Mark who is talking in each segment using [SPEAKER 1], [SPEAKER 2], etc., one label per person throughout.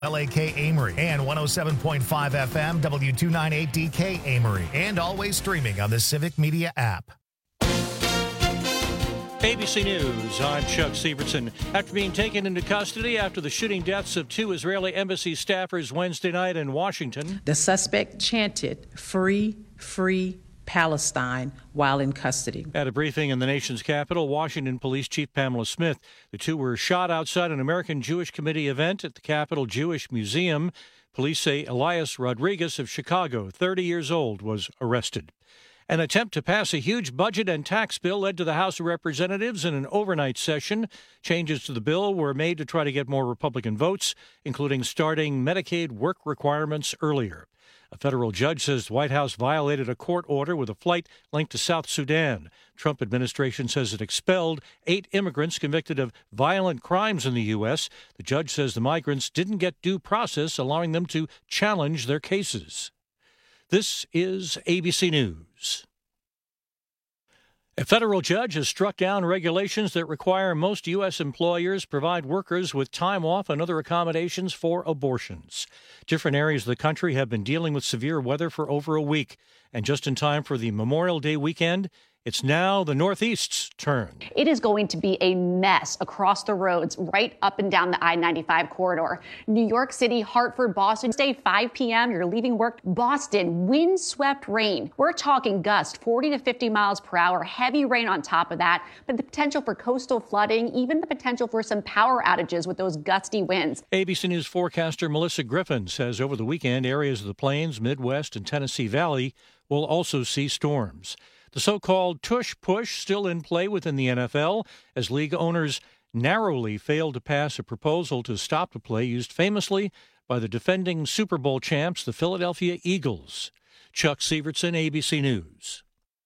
[SPEAKER 1] LAK Amory and 107.5 FM W298DK Amory, and always streaming on the Civic Media app.
[SPEAKER 2] ABC News, I'm Chuck Sievertson. After being taken into custody after the shooting deaths of 2 Israeli embassy staffers Wednesday night in Washington,
[SPEAKER 3] the suspect chanted, "Free, free Palestine," while in custody.
[SPEAKER 2] At a briefing in the nation's capital, Washington Police Chief Pamela Smith, the 2 were shot outside an American Jewish Committee event at the Capitol Jewish Museum. Police say Elias Rodriguez of Chicago, 30 years old, was arrested. An attempt to pass a huge budget and tax bill led to the House of Representatives in an overnight session. Changes to the bill were made to try to get more Republican votes, including starting Medicaid work requirements earlier. A federal judge says the White House violated a court order with a flight linked to South Sudan. Trump administration says it expelled 8 immigrants convicted of violent crimes in the U.S. The judge says the migrants didn't get due process, allowing them to challenge their cases. This is ABC News. A federal judge has struck down regulations that require most U.S. employers provide workers with time off and other accommodations for abortions. Different areas of the country have been dealing with severe weather for over a week, and just in time for the Memorial Day weekend, it's now the Northeast's turn.
[SPEAKER 4] It is going to be a mess across the roads right up and down the I-95 corridor. New York City, Hartford, Boston, stay 5 p.m. You're leaving work. Boston, windswept rain. We're talking gusts 40 to 50 miles per hour, heavy rain on top of that, but the potential for coastal flooding, even the potential for some power outages with those gusty winds.
[SPEAKER 2] ABC News forecaster Melissa Griffin says over the weekend, areas of the Plains, Midwest, and Tennessee Valley will also see storms. The so-called tush-push still in play within the NFL as league owners narrowly failed to pass a proposal to stop the play used famously by the defending Super Bowl champs, the Philadelphia Eagles. Chuck Sievertson, ABC News.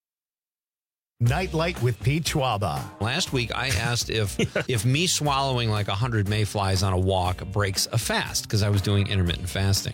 [SPEAKER 1] Nightlight with Pete Schwaba.
[SPEAKER 5] Last week, I asked if me swallowing like 100 mayflies on a walk breaks a fast, because I was doing intermittent fasting.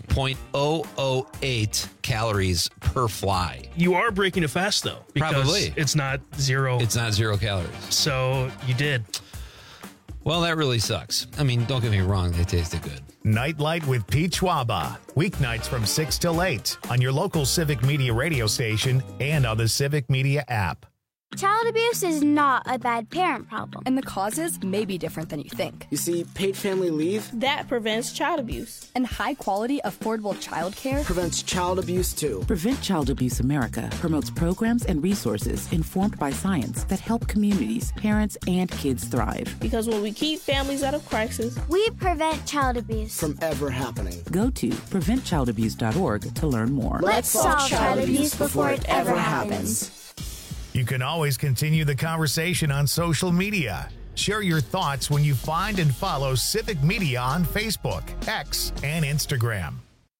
[SPEAKER 5] 0.008 calories per fly.
[SPEAKER 6] You are breaking a fast, though. Because
[SPEAKER 5] Probably.
[SPEAKER 6] It's not zero.
[SPEAKER 5] It's not 0 calories.
[SPEAKER 6] So you did.
[SPEAKER 5] Well, that really sucks. I mean, don't get me wrong. They tasted good.
[SPEAKER 1] Nightlight with Pete Schwaba. Weeknights from 6 till 8 on your local Civic Media radio station and on the Civic Media app.
[SPEAKER 7] Child abuse is not a bad parent problem.
[SPEAKER 8] And the causes may be different than you think.
[SPEAKER 9] You see, paid family leave
[SPEAKER 10] that prevents child abuse.
[SPEAKER 8] And high-quality, affordable child care
[SPEAKER 9] prevents child abuse, too.
[SPEAKER 11] Prevent Child Abuse America promotes programs and resources informed by science that help communities, parents, and kids thrive.
[SPEAKER 10] Because when we keep families out of crisis,
[SPEAKER 7] we prevent child abuse
[SPEAKER 9] from ever happening.
[SPEAKER 11] Go to preventchildabuse.org to learn more.
[SPEAKER 7] Let's solve child abuse before it ever happens.
[SPEAKER 1] You can always continue the conversation on social media. Share your thoughts when you find and follow Civic Media on Facebook, X, and Instagram.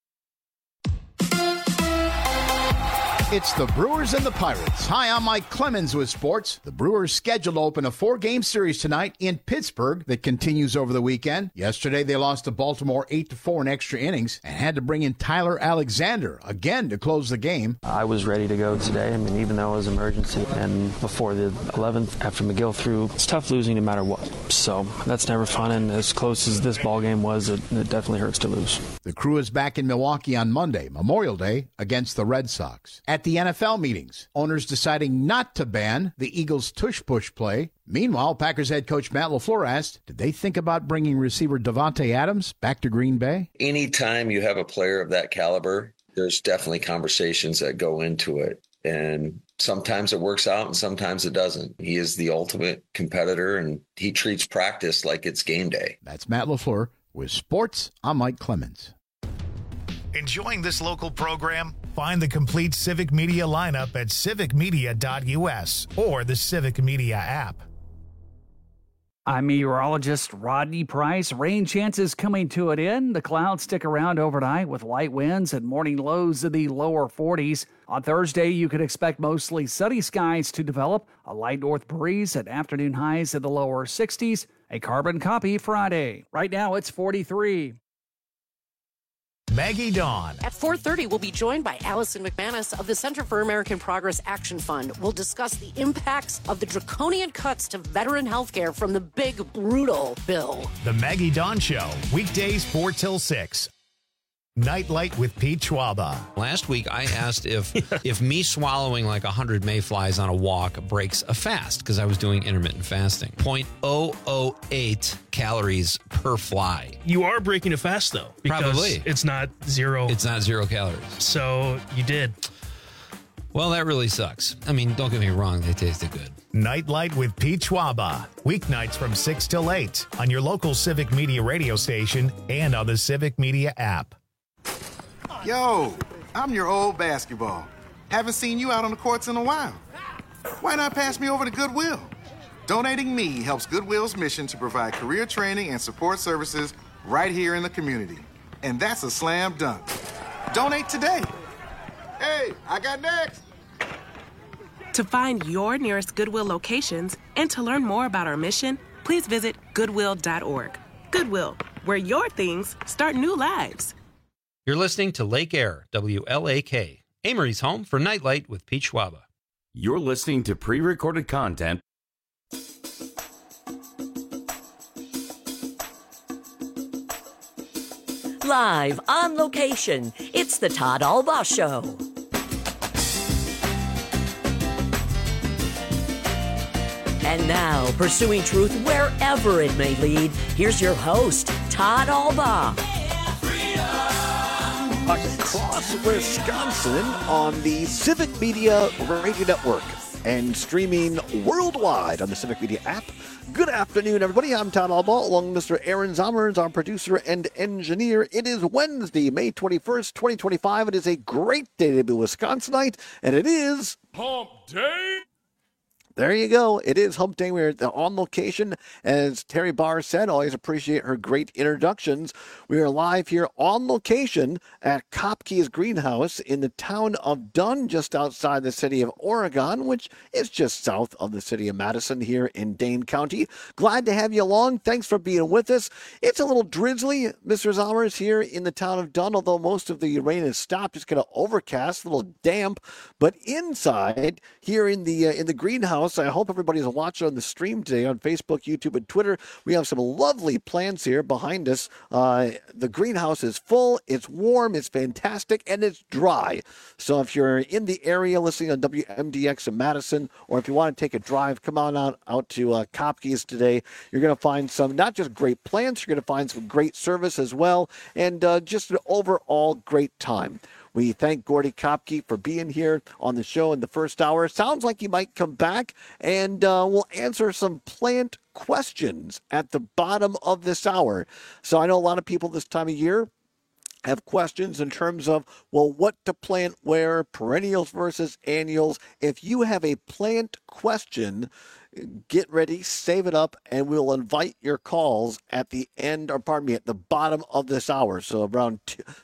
[SPEAKER 12] It's the Brewers and the Pirates. Hi, I'm Mike Clemens with sports. The Brewers scheduled to open a 4-game series tonight in Pittsburgh that continues over the weekend. Yesterday, they lost to Baltimore 8-4 in extra innings and had to bring in Tyler Alexander again to close the game.
[SPEAKER 13] I was ready to go today. I mean, even though it was emergency. And before the 11th, after McGill threw, it's tough losing no matter what. So that's never fun. And as close as this ball game was, it definitely hurts to lose.
[SPEAKER 12] The crew is back in Milwaukee on Monday, Memorial Day, against the Red Sox. At the NFL meetings, owners deciding not to ban the Eagles' tush-push play. Meanwhile, Packers head coach Matt LaFleur asked, did they think about bringing receiver Davante Adams back to Green Bay?
[SPEAKER 14] Anytime you have a player of that caliber, there's definitely conversations that go into it. And sometimes it works out and sometimes it doesn't. He is the ultimate competitor, and he treats practice like it's game day.
[SPEAKER 12] That's Matt LaFleur with Sports. I'm Mike Clemens.
[SPEAKER 1] Enjoying this local program? Find the complete Civic Media lineup at civicmedia.us or the Civic Media app.
[SPEAKER 15] I'm meteorologist Rodney Price. Rain chances coming to an end. The clouds stick around overnight with light winds and morning lows in the lower 40s. On Thursday, you could expect mostly sunny skies to develop, a light north breeze and afternoon highs in the lower 60s. A carbon copy Friday. Right now, it's 43.
[SPEAKER 1] Maggie Dawn.
[SPEAKER 16] At 4:30, we'll be joined by Allison McManus of the Center for American Progress Action Fund. We'll discuss the impacts of the draconian cuts to veteran health care from the big, brutal bill.
[SPEAKER 1] The Maggie Dawn Show, weekdays 4 till 6. Nightlight with Pete Schwaba.
[SPEAKER 5] Last week, I asked if me swallowing like 100 mayflies on a walk breaks a fast, because I was doing intermittent fasting. 0.008 calories per fly.
[SPEAKER 6] You are breaking a fast, though. Because
[SPEAKER 5] Probably.
[SPEAKER 6] It's not zero.
[SPEAKER 5] It's not 0 calories.
[SPEAKER 6] So you did.
[SPEAKER 5] Well, that really sucks. I mean, don't get me wrong. They tasted good.
[SPEAKER 1] Nightlight with Pete Schwaba. Weeknights from 6 till 8 on your local Civic Media radio station and on the Civic Media app.
[SPEAKER 17] Yo, I'm your old basketball. Haven't seen you out on the courts in a while. Why not pass me over to Goodwill? Donating me helps Goodwill's mission to provide career training and support services right here in the community. And that's a slam dunk. Donate today. Hey, I got next.
[SPEAKER 18] To find your nearest Goodwill locations and to learn more about our mission, please visit Goodwill.org. Goodwill, where your things start new lives.
[SPEAKER 5] You're listening to Lake Air, WLAK, Amory's home for Nightlight with Pete Schwaba.
[SPEAKER 19] You're listening to pre-recorded content.
[SPEAKER 20] Live on location, it's the Todd Albaugh Show. And now, pursuing truth wherever it may lead, here's your host, Todd Albaugh.
[SPEAKER 21] Across Wisconsin on the Civic Media Radio Network and streaming worldwide on the Civic Media app. Good afternoon, everybody. I'm Todd Albaugh, along with Mr. Aaron Zommers, our producer and engineer. It is Wednesday, May 21st, 2025. It is a great day to be Wisconsinite, and it is
[SPEAKER 22] Hump Day.
[SPEAKER 21] There you go. It is Hump Day. We're on location. As Terry Barr said, always appreciate her great introductions. We are live here on location at Kopke's Greenhouse in the town of Dunn, just outside the city of Oregon, which is just south of the city of Madison here in Dane County. Glad to have you along. Thanks for being with us. It's a little drizzly, Mr. Zommers, here in the town of Dunn, although most of the rain has stopped. It's kind of overcast, a little damp. But inside, here in the greenhouse, I hope everybody's watching on the stream today on Facebook, YouTube, and Twitter. We have some lovely plants here behind us. The greenhouse is full, it's warm, it's fantastic, and it's dry. So if you're in the area listening on WMDX in Madison, or if you want to take a drive, come on out to Kopke's today. You're going to find some, not just great plants, you're going to find some great service as well, and just an overall great time. We thank Gordy Kopke for being here on the show in the first hour. Sounds like he might come back, and we'll answer some plant questions at the bottom of this hour. So I know a lot of people this time of year have questions in terms of, well, what to plant where, perennials versus annuals. If you have a plant question, get ready, save it up, and we'll invite your calls at the end, or pardon me, at the bottom of this hour. So around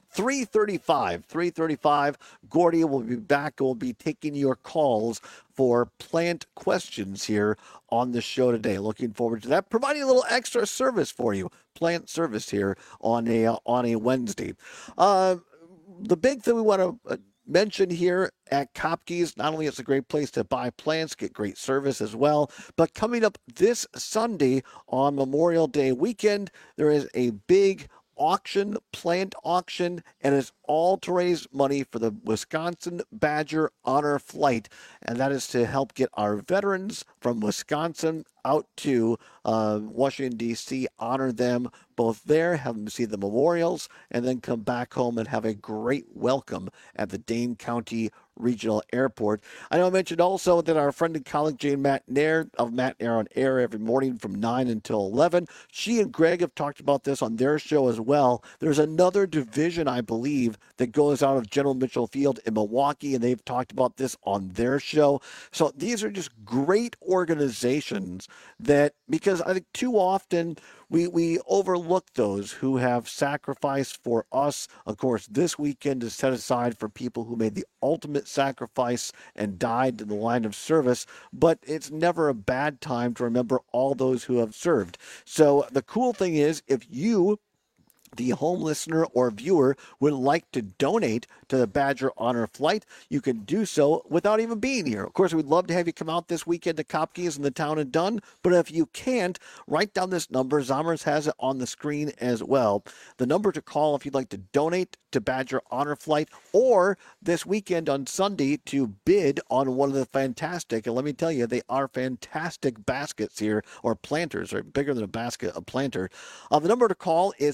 [SPEAKER 21] 3:35, Gordy will be back and will be taking your calls for plant questions here on the show today. Looking forward to that. Providing a little extra service for you, plant service here on a Wednesday. The big thing we want to mention here at Kopke's, not only is it a great place to buy plants, get great service as well, but coming up this Sunday on Memorial Day weekend, there is a big plant auction, and it's all to raise money for the Wisconsin Badger Honor Flight, and that is to help get our veterans from Wisconsin out to Washington, D.C., honor them both there, have them see the memorials, and then come back home and have a great welcome at the Dane County Regional Airport. I know I mentioned also that our friend and colleague Jane Matt-Nair of Matt-Nair on Air every morning from 9 until 11. She and Greg have talked about this on their show as well. There's another division, I believe, that goes out of General Mitchell Field in Milwaukee, and they've talked about this on their show. So these are just great organizations that, because I think too often we overlook those who have sacrificed for us. Of course, this weekend is set aside for people who made the ultimate sacrifice and died in the line of service, but it's never a bad time to remember all those who have served. So the cool thing is, if you the home listener or viewer would like to donate to the Badger Honor Flight, you can do so without even being here. Of course, we'd love to have you come out this weekend to Kopke's in the town of Dunn, but if you can't, write down this number. Zommers has it on the screen as well. The number to call if you'd like to donate to Badger Honor Flight, or this weekend on Sunday to bid on one of the fantastic, and let me tell you, they are fantastic baskets here, or planters, or bigger than a basket, a planter. The number to call is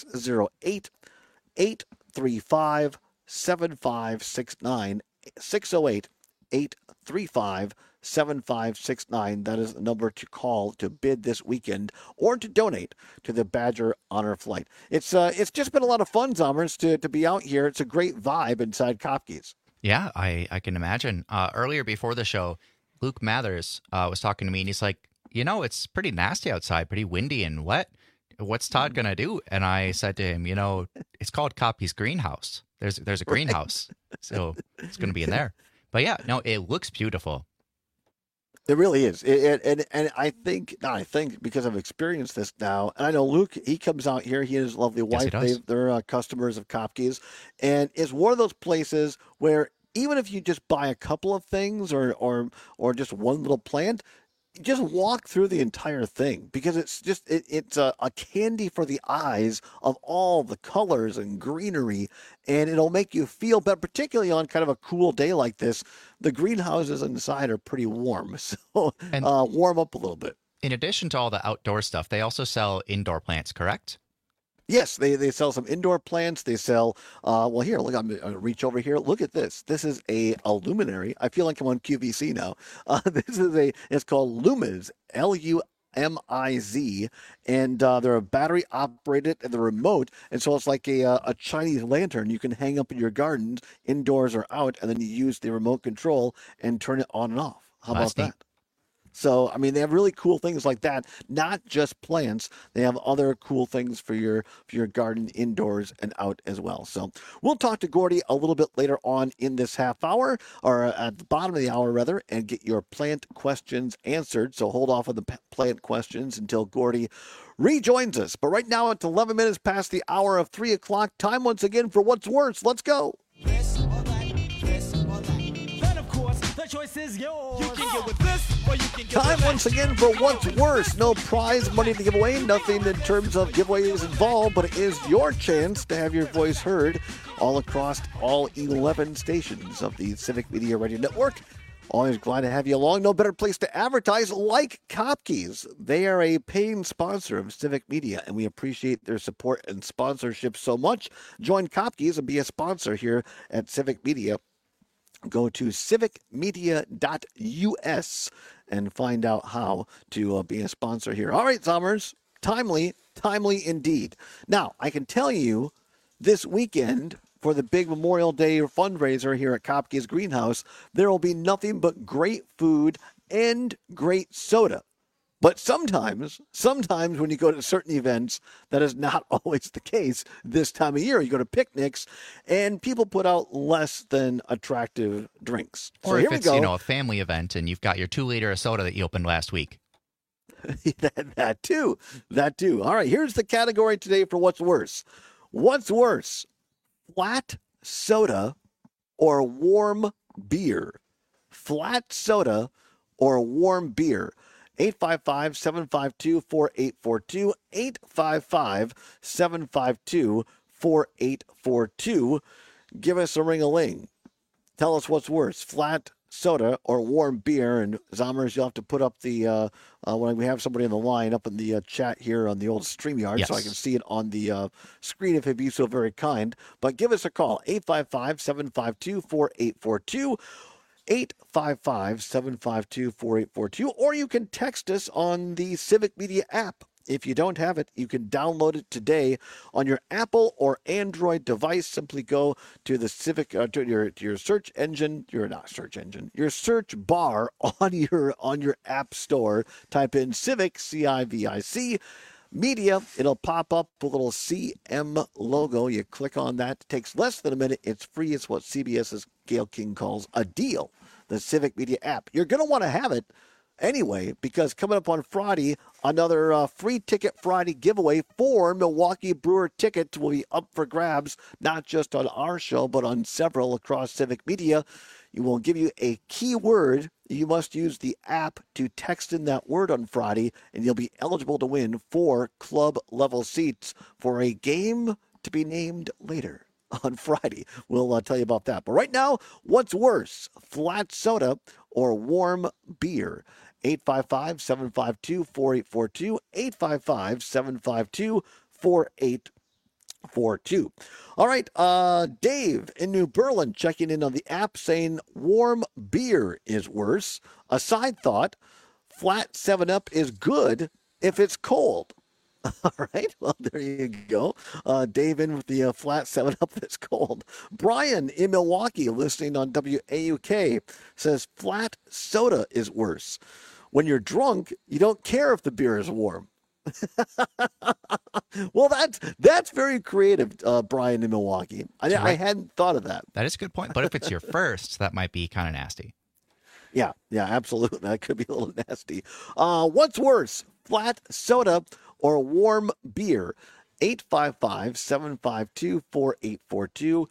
[SPEAKER 21] 608-835-7569. 608-835-7569. That is the number to call to bid this weekend or to donate to the Badger Honor Flight. It's just been a lot of fun, Zommers, to be out here. It's a great vibe inside Kopke's.
[SPEAKER 3] Yeah, I can imagine. Earlier before the show, Luke Mathers was talking to me, and he's like, it's pretty nasty outside, pretty windy and wet. What's Todd going to do? And I said to him, it's called Kopke's greenhouse. There's a greenhouse, so it's going to be in there. But yeah, no, it looks beautiful.
[SPEAKER 21] It really is. And I think because I've experienced this now, and I know Luke, he comes out here, he and his lovely wife, they're customers of Kopke's, and it's one of those places where even if you just buy a couple of things or just one little plant, just walk through the entire thing, because it's just it's a candy for the eyes of all the colors and greenery, and it'll make you feel better, particularly on kind of a cool day like this. The greenhouses inside are pretty warm, so warm up a little bit.
[SPEAKER 3] In addition to all the outdoor stuff, they also sell indoor plants, correct?
[SPEAKER 21] Yes, they sell some indoor plants. They sell, here, look, I'm going to reach over here. Look at this. This is a luminary. I feel like I'm on QVC now. It's called Lumiz, Lumiz, and they're a battery operated and the remote. And so it's like a Chinese lantern you can hang up in your gardens, indoors or out, and then you use the remote control and turn it on and off. How about that? So, I mean, they have really cool things like that, not just plants. They have other cool things for your garden indoors and out as well. So we'll talk to Gordy a little bit later on in this half hour, or at the bottom of the hour, rather, and get your plant questions answered. So hold off on the plant questions until Gordy rejoins us. But right now, it's 11 minutes past the hour of 3 o'clock. Time once again for What's Worse. Let's go.
[SPEAKER 22] The choice is yours. You can get with this, or you can get
[SPEAKER 21] Time once again for What's Worse. No prize money to give away, nothing in terms of giveaways involved, but it is your chance to have your voice heard all across all 11 stations of the Civic Media Radio Network. Always glad to have you along. No better place to advertise like Kopke's. They are a paying sponsor of Civic Media, and we appreciate their support and sponsorship so much. Join Kopke's and be a sponsor here at Civic Media. Go to civicmedia.us and find out how to be a sponsor here. All right, Zommers, timely indeed. Now, I can tell you this weekend for the big Memorial Day fundraiser here at Kopke's Greenhouse, there will be nothing but great food and great soda. But sometimes when you go to certain events, that is not always the case this time of year. You go to picnics, and people put out less than attractive drinks.
[SPEAKER 3] Or if it's, a family event, and you've got your 2-liter of soda that you opened last week.
[SPEAKER 21] That too. All right, here's the category today for What's Worse. What's worse, flat soda or warm beer? Flat soda or warm beer? 855-752-4842, 855-752-4842. Give us a ring-a-ling. Tell us what's worse, flat soda or warm beer. And Zommers, you'll have to put up the, when we have somebody on the line, up in the chat here on the old StreamYard, so I can see it on the screen if it'd be so very kind. But give us a call, 855-752-4842. 855-752-4842, or you can text us on the Civic Media app. If you don't have it, you can download it today on your Apple or Android device. Simply go to the Civic, to your search engine, your search bar on your app store. Type in Civic, CIVIC, Media. It'll pop up a little CM logo. You click on that. It takes less than a minute. It's free. It's what CBS's Gail King calls a deal. The Civic Media app. You're going to want to have it anyway, because coming up on Friday, another free ticket Friday giveaway. 4 Milwaukee Brewer tickets will be up for grabs, not just on our show, but on several across Civic Media. You will give you a keyword. You must use the app to text in that word on Friday, and you'll be eligible to win 4 club-level seats for a game to be named later on Friday. We'll tell you about that. But right now, what's worse, flat soda or warm beer? 855-752-4842, 855-752-4842. All right, Dave in New Berlin checking in on the app saying warm beer is worse. A side thought, flat 7-Up is good if it's cold. All right, well, there you go. Dave in with the flat 7-Up that's cold. Brian in Milwaukee listening on WAUK says flat soda is worse. When you're drunk, you don't care if the beer is warm. Well, that's very creative, Brian in Milwaukee. I hadn't thought of that.
[SPEAKER 3] That is a good point. But if it's your first, that might be kind of nasty.
[SPEAKER 21] Yeah, absolutely. That could be a little nasty. What's worse, flat soda or warm beer? 855-752-4842,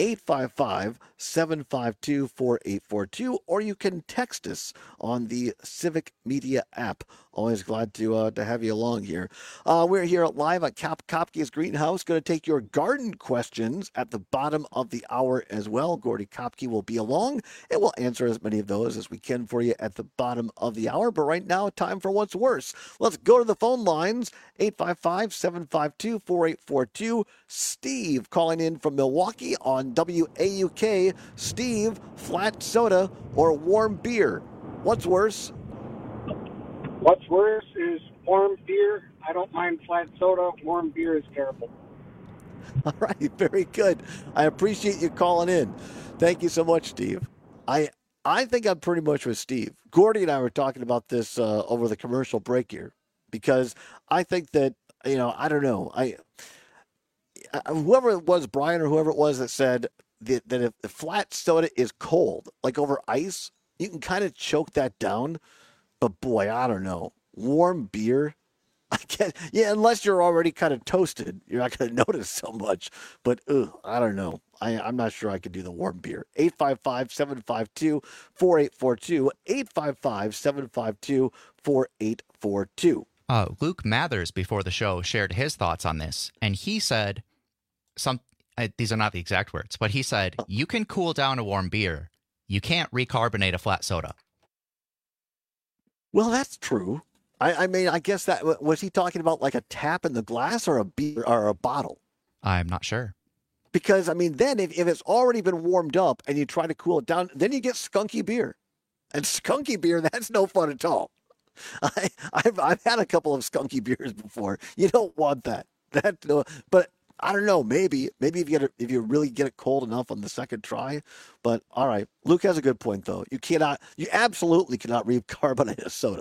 [SPEAKER 21] 855-752-4842, or you can text us on the Civic Media app. Always glad to have you along here. We're here live at Kopke's Greenhouse. Going to take your garden questions at the bottom of the hour as well. Gordy Kopke will be along, and we'll answer as many of those as we can for you at the bottom of the hour. But right now, time for what's worse. Let's go to the phone lines. 855-752-4842. Steve calling in from Milwaukee on WAUK. Steve, flat soda or warm beer? What's worse?
[SPEAKER 2] What's worse is warm beer. I don't mind flat soda. Warm beer is terrible.
[SPEAKER 21] All right, very good. I appreciate you calling in. Thank you so much, Steve. I think I'm pretty much with Steve. Gordy and I were talking about this over the commercial break here, because I think that, I don't know. Whoever it was, Brian or whoever it was that said that if the flat soda is cold, like over ice, you can kind of choke that down. But boy, I don't know. Warm beer, I can't. Yeah, unless you're already kind of toasted, you're not going to notice so much. But I don't know. I'm not sure I could do the warm beer. 855-752-4842. 855-752-4842.
[SPEAKER 3] Luke Mathers before the show shared his thoughts on this, and he said these are not the exact words, but he said, you can cool down a warm beer. You can't recarbonate a flat soda.
[SPEAKER 21] Well, that's true. I mean, I guess that was he talking about like a tap in the glass or a beer or a bottle?
[SPEAKER 3] I'm not sure.
[SPEAKER 21] Because, I mean, then if it's already been warmed up and you try to cool it down, then you get skunky beer. And skunky beer, that's no fun at all. I've had a couple of skunky beers before. You don't want that. But I don't know. Maybe if you really get it cold enough on the second try. But all right, Luke has a good point though. You absolutely cannot recarbonate a soda.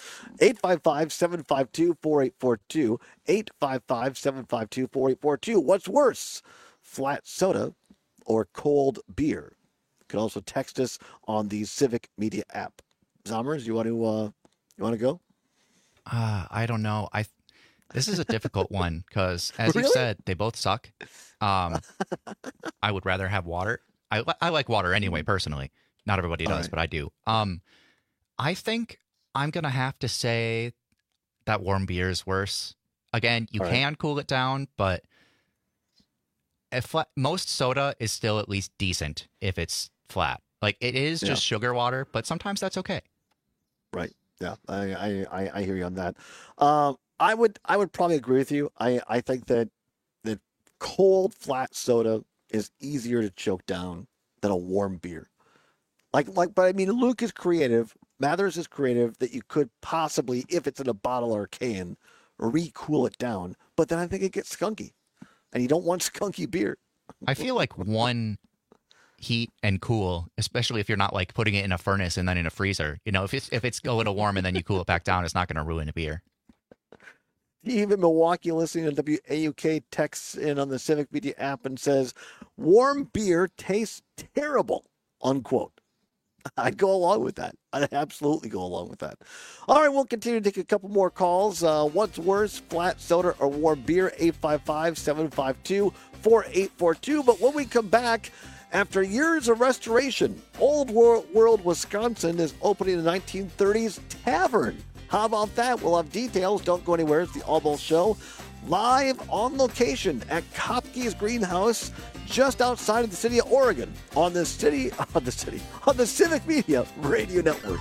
[SPEAKER 21] 855-752-4842. 855-752-4842. What's worse, flat soda or cold beer? You can also text us on the Civic Media app. Zommers, you want to go?
[SPEAKER 3] I don't know. This is a difficult one because, as you said, they both suck. I would rather have water. I like water anyway, personally. Not everybody does, but I do. I think I'm going to have to say that warm beer is worse. Again, you can cool it down, but most soda is still at least decent if it's flat. Like, it is just sugar water, but sometimes that's okay.
[SPEAKER 21] Right. Yeah, I hear you on that. I would probably agree with you. I think that cold flat soda is easier to choke down than a warm beer. But I mean, Luke is creative. Mathers is creative that you could possibly, if it's in a bottle or a can, re-cool it down. But then I think it gets skunky, and you don't want skunky beer.
[SPEAKER 3] I feel like one heat and cool, especially if you're not like putting it in a furnace and then in a freezer. If it's a little warm and then you cool it back down, it's not going to ruin a beer.
[SPEAKER 21] Steve in Milwaukee listening to WAUK texts in on the Civic Media app and says, warm beer tastes terrible, unquote. I'd go along with that. I'd absolutely go along with that. All right, we'll continue to take a couple more calls. What's worse, flat soda or warm beer? 855-752-4842. But when we come back, after years of restoration, Old World, Wisconsin is opening a 1930s tavern. How about that? We'll have details. Don't go anywhere. It's the Almost Show. Live on location at Kopke's Greenhouse, just outside of the city of Oregon, on the Civic Media Radio Network.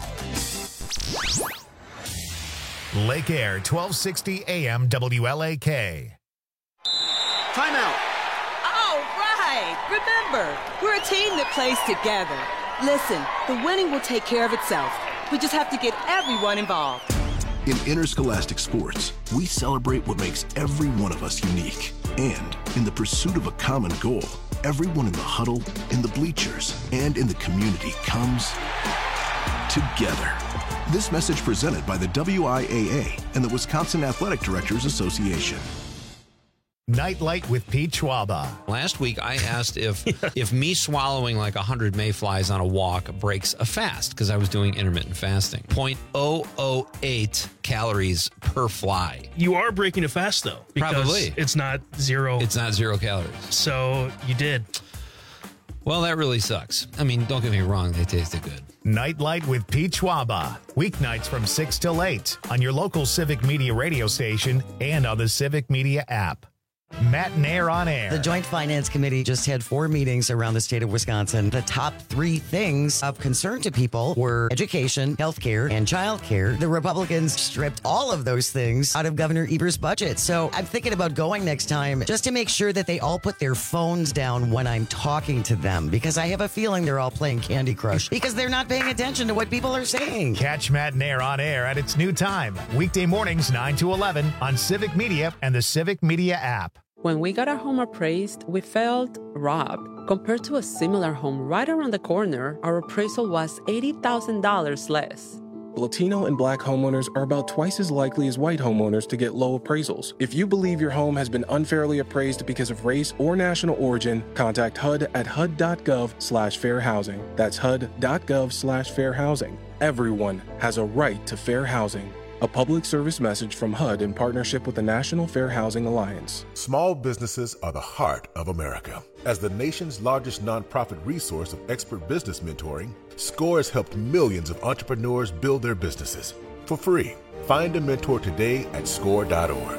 [SPEAKER 1] Lake Air, 1260 AM WLAK.
[SPEAKER 21] Timeout.
[SPEAKER 4] All right. Remember, we're a team that plays together. Listen, the winning will take care of itself. We just have to get everyone involved.
[SPEAKER 8] In interscholastic sports, we celebrate what makes every one of us unique. And in the pursuit of a common goal, everyone in the huddle, in the bleachers, and in the community comes together. This message presented by the WIAA and the Wisconsin Athletic Directors Association.
[SPEAKER 1] Nightlight with Pete Schwaba.
[SPEAKER 5] Last week, I asked if me swallowing like 100 mayflies on a walk breaks a fast, because I was doing intermittent fasting. 0.008 calories per fly.
[SPEAKER 6] You are breaking a fast, though. Because
[SPEAKER 5] Probably.
[SPEAKER 6] It's not zero.
[SPEAKER 5] It's not 0 calories.
[SPEAKER 6] So you did.
[SPEAKER 5] Well, that really sucks. I mean, don't get me wrong. They tasted good.
[SPEAKER 1] Nightlight with Pete Schwaba. Weeknights from 6 till 8 on your local Civic Media radio station and on the Civic Media app. Matt Nair on air.
[SPEAKER 23] The Joint Finance Committee just had 4 meetings around the state of Wisconsin. The top 3 things of concern to people were education, healthcare, and childcare. The Republicans stripped all of those things out of Governor Eber's budget. So I'm thinking about going next time just to make sure that they all put their phones down when I'm talking to them, because I have a feeling they're all playing Candy Crush because they're not paying attention to what people are saying.
[SPEAKER 1] Catch Matt Nair on air at its new time. Weekday mornings 9 to 11 on Civic Media and the Civic Media app.
[SPEAKER 24] When we got our home appraised, we felt robbed. Compared to a similar home right around the corner, our appraisal was $80,000 less.
[SPEAKER 25] Latino and Black homeowners are about twice as likely as white homeowners to get low appraisals. If you believe your home has been unfairly appraised because of race or national origin, contact HUD at hud.gov/fair housing. That's hud.gov/fair housing. Everyone has a right to fair housing. A public service message from HUD in partnership with the National Fair Housing Alliance.
[SPEAKER 26] Small businesses are the heart of America. As the nation's largest nonprofit resource of expert business mentoring, SCORE has helped millions of entrepreneurs build their businesses for free. Find a mentor today at score.org.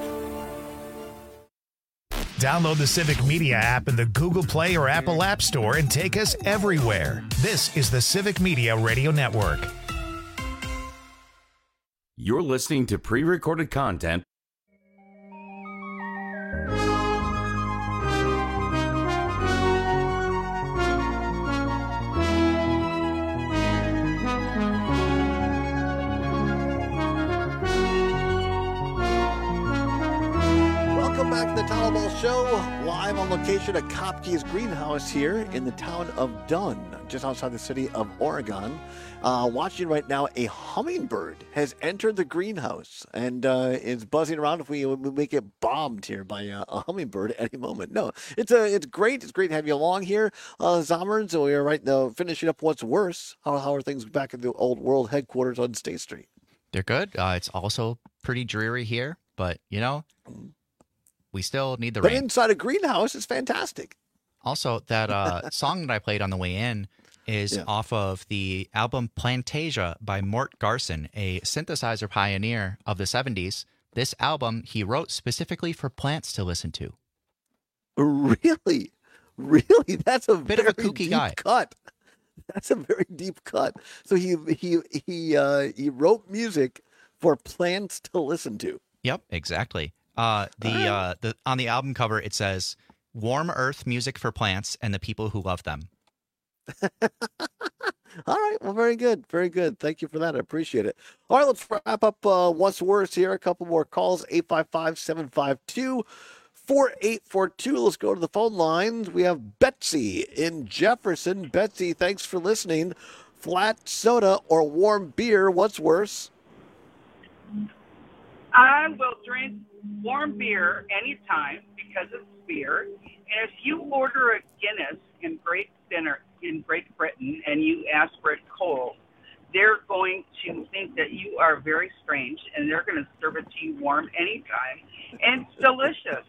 [SPEAKER 1] Download the Civic Media app in the Google Play or Apple App Store and take us everywhere. This is the Civic Media Radio Network.
[SPEAKER 19] You're listening to pre-recorded content.
[SPEAKER 21] Welcome back to the Town Hall Show, live on location at Kopke's Greenhouse here in the town of Dunn, just outside the city of Oregon. Watching right now, a hummingbird has entered the greenhouse and is buzzing around. If we may get bombed here by a hummingbird at any moment. No, it's great. It's great to have you along here, Zommern. So we are right now finishing up what's worse. How are things back at the Old World headquarters on State Street?
[SPEAKER 3] They're good. It's also pretty dreary here, but we still need the rain.
[SPEAKER 21] But inside a greenhouse is fantastic.
[SPEAKER 3] Also, that song that I played on the way in is off of the album Plantasia by Mort Garson, a synthesizer pioneer of the 70s. This album he wrote specifically for plants to listen to.
[SPEAKER 21] Really? Really? That's a
[SPEAKER 3] bit of a kooky guy.
[SPEAKER 21] Cut. That's a very deep cut. So he wrote music for plants to listen to.
[SPEAKER 3] Yep, exactly. On the album cover it says "Warm Earth Music for Plants and the People Who Love Them."
[SPEAKER 21] All right. Well, very good. Very good. Thank you for that. I appreciate it. All right, let's wrap up what's worse here. A couple more calls, 855-752-4842. Let's go to the phone lines. We have Betsy in Jefferson. Betsy, thanks for listening. Flat soda or warm beer, what's worse?
[SPEAKER 27] I will drink warm beer anytime because it's beer. And if you order a Guinness and grate dinner, in Great Britain and you ask for it cold, they're going to think that you are very strange, and they're going to serve it to you warm anytime, and it's delicious.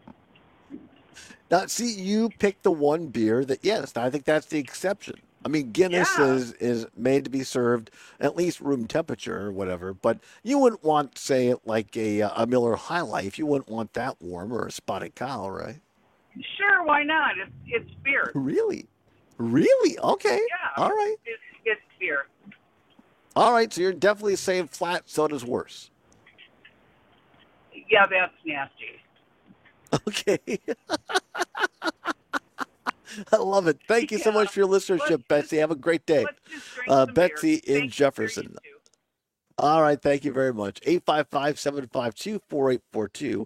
[SPEAKER 21] Now, see, you picked the one beer that, yes, I think that's the exception. I mean, Guinness is made to be served at least room temperature or whatever, but you wouldn't want, say, like a Miller High Life. You wouldn't want that warm, or a Spotted Cow, right?
[SPEAKER 27] Sure, why not? It's beer.
[SPEAKER 21] Really? Really? Okay.
[SPEAKER 27] Yeah.
[SPEAKER 21] All right.
[SPEAKER 27] It's beer.
[SPEAKER 21] All right, so you're definitely saying flat soda's worse.
[SPEAKER 27] Yeah, that's nasty.
[SPEAKER 21] Okay. I love it. Thank you so much for your listenership, Betsy. Have a great day. Betsy in Jefferson. All right, thank you very much. 855-752-4842.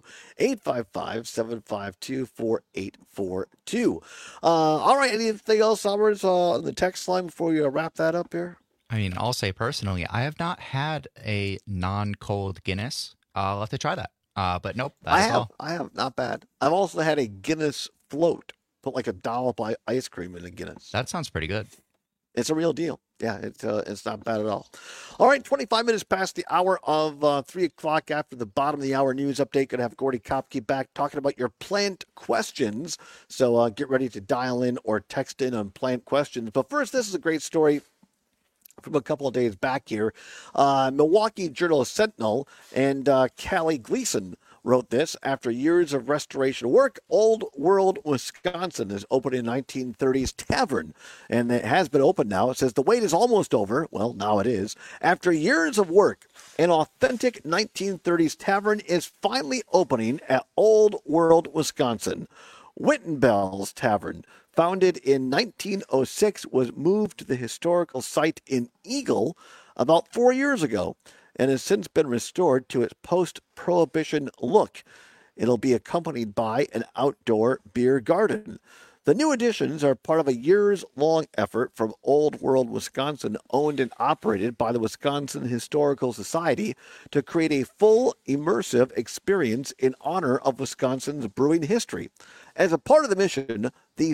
[SPEAKER 21] 855-752-4842. All right, anything else, Summers, on the text line before we wrap that up here?
[SPEAKER 3] I mean, I'll say personally, I have not had a non-cold Guinness. I'll have to try that. But nope,
[SPEAKER 21] I have. Not bad. I've also had a Guinness float. Put like a dollop of ice cream in a Guinness.
[SPEAKER 3] That sounds pretty good.
[SPEAKER 21] It's a real deal. Yeah, it's not bad at all. All right, 25 minutes past the hour of 3 o'clock after the bottom of the hour news update. Going to have Gordy Kopke back talking about your plant questions. So get ready to dial in or text in on plant questions. But first, this is a great story from a couple of days back here. Milwaukee Journal-Sentinel and Callie Gleason wrote this. After years of restoration work, Old World, Wisconsin is opened in 1930s tavern, and it has been open now. It says the wait is almost over. Well, now it is. After years of work, an authentic 1930s tavern is finally opening at Old World, Wisconsin. Wittenbell's Tavern, founded in 1906, was moved to the historical site in Eagle about 4 years ago and has since been restored to its post-Prohibition look. It'll be accompanied by an outdoor beer garden. The new additions are part of a years-long effort from Old World, Wisconsin, owned and operated by the Wisconsin Historical Society, to create a full, immersive experience in honor of Wisconsin's brewing history. As a part of the mission, the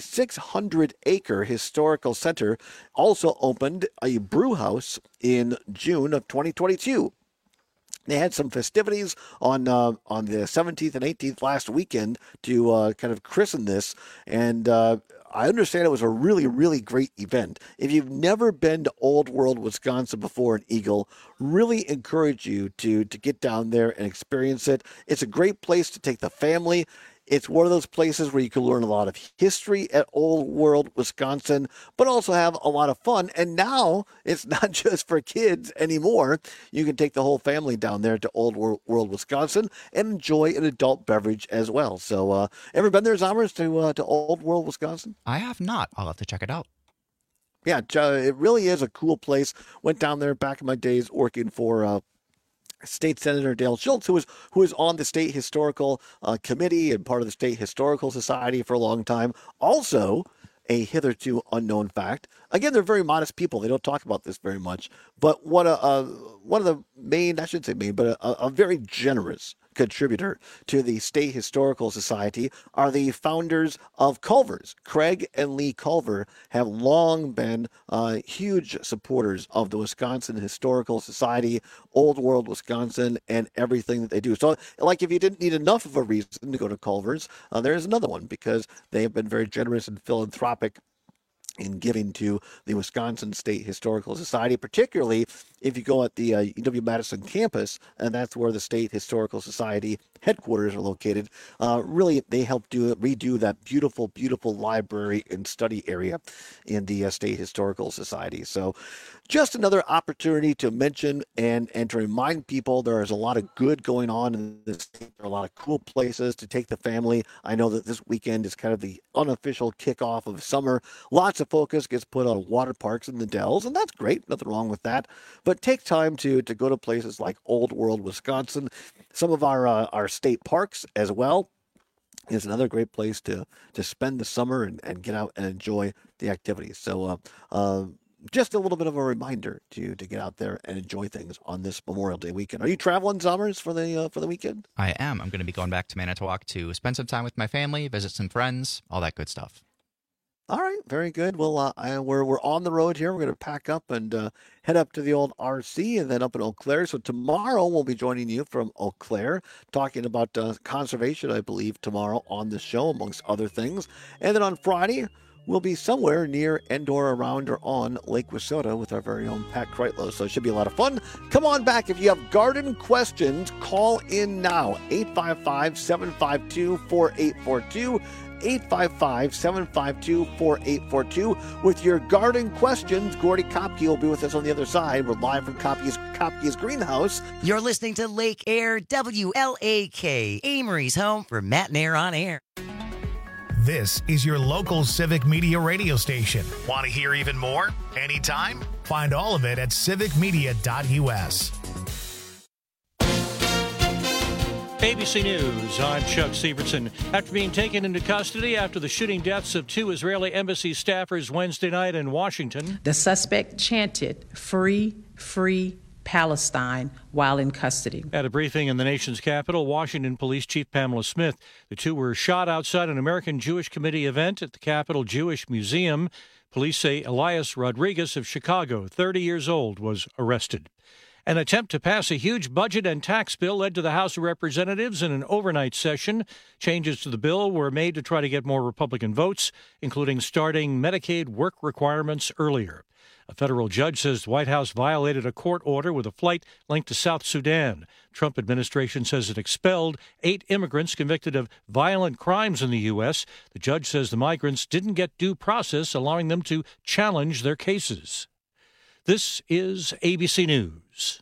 [SPEAKER 21] 600-acre historical center also opened a brew house in June of 2022. They had some festivities on the 17th and 18th last weekend to kind of christen this, and I understand it was a really, really great event. If you've never been to Old World, Wisconsin before in Eagle, really encourage you to get down there and experience it. It's a great place to take the family. It's one of those places where you can learn a lot of history at Old World, Wisconsin, but also have a lot of fun. And now it's not just for kids anymore. You can take the whole family down there to Old World, Wisconsin, and enjoy an adult beverage as well. So, ever been there, Zommers, to Old World, Wisconsin?
[SPEAKER 3] I have not. I'll have to check it out.
[SPEAKER 21] Yeah, it really is a cool place. Went down there back in my days working for State Senator Dale Schultz, who was on the State Historical Committee and part of the State Historical Society for a long time. Also, a hitherto unknown fact. Again, they're very modest people. They don't talk about this very much. But one of the main, I shouldn't say main, but a very generous contributor to the State Historical Society are the founders of Culver's. Craig and Lee Culver have long been huge supporters of the Wisconsin Historical Society, Old World Wisconsin, and everything that they do. So, like, if you didn't need enough of a reason to go to Culver's, there's another one, because they have been very generous and philanthropic in giving to the Wisconsin State Historical Society, particularly if you go at the UW-Madison campus, and that's where the State Historical Society headquarters are located. Really, they help redo that beautiful, beautiful library and study area in the State Historical Society. So just another opportunity to mention and to remind people there is a lot of good going on in the state. There are a lot of cool places to take the family. I know that this weekend is kind of the unofficial kickoff of summer. Lots of focus gets put on water parks in the Dells, and that's great. Nothing wrong with that. But take time to go to places like Old World, Wisconsin. Some of our state parks as well is another great place to spend the summer and get out and enjoy the activities. So just a little bit of a reminder to get out there and enjoy things on this Memorial Day weekend. Are you traveling, Zommers, for the weekend?
[SPEAKER 3] I am. I'm going to be going back to Manitowoc to spend some time with my family, visit some friends, all that good stuff.
[SPEAKER 21] All right, very good. Well, we're on the road here. We're going to pack up and head up to the old RC and then up in Eau Claire. So tomorrow we'll be joining you from Eau Claire, talking about conservation, I believe, tomorrow on the show, amongst other things. And then on Friday, we'll be somewhere near and or around or on Lake Wissota with our very own Pat Kreitlow. So it should be a lot of fun. Come on back. If you have garden questions, call in now. 855-752-4842. 855-752-4842 with your garden questions. Gordy Kopke will be with us on the other side. We're live from Kopke's greenhouse.
[SPEAKER 23] You're listening to Lake Air WLAK, Amory's home for Matt and Air on Air.
[SPEAKER 1] This is your local Civic Media radio station. Want to hear even more? Anytime? Find all of it at civicmedia.us.
[SPEAKER 7] ABC News, I'm Chuck Severson. After being taken into custody after the shooting deaths of 2 Israeli embassy staffers Wednesday night in Washington,
[SPEAKER 9] the suspect chanted, "Free, free Palestine," while in custody.
[SPEAKER 7] At a briefing in the nation's capital, Washington Police Chief Pamela Smith, the 2 were shot outside an American Jewish Committee event at the Capitol Jewish Museum. Police say Elias Rodriguez of Chicago, 30 years old, was arrested. An attempt to pass a huge budget and tax bill led to the House of Representatives in an overnight session. Changes to the bill were made to try to get more Republican votes, including starting Medicaid work requirements earlier. A federal judge says the White House violated a court order with a flight linked to South Sudan. Trump administration says it expelled 8 immigrants convicted of violent crimes in the U.S. The judge says the migrants didn't get due process, allowing them to challenge their cases. This is ABC News.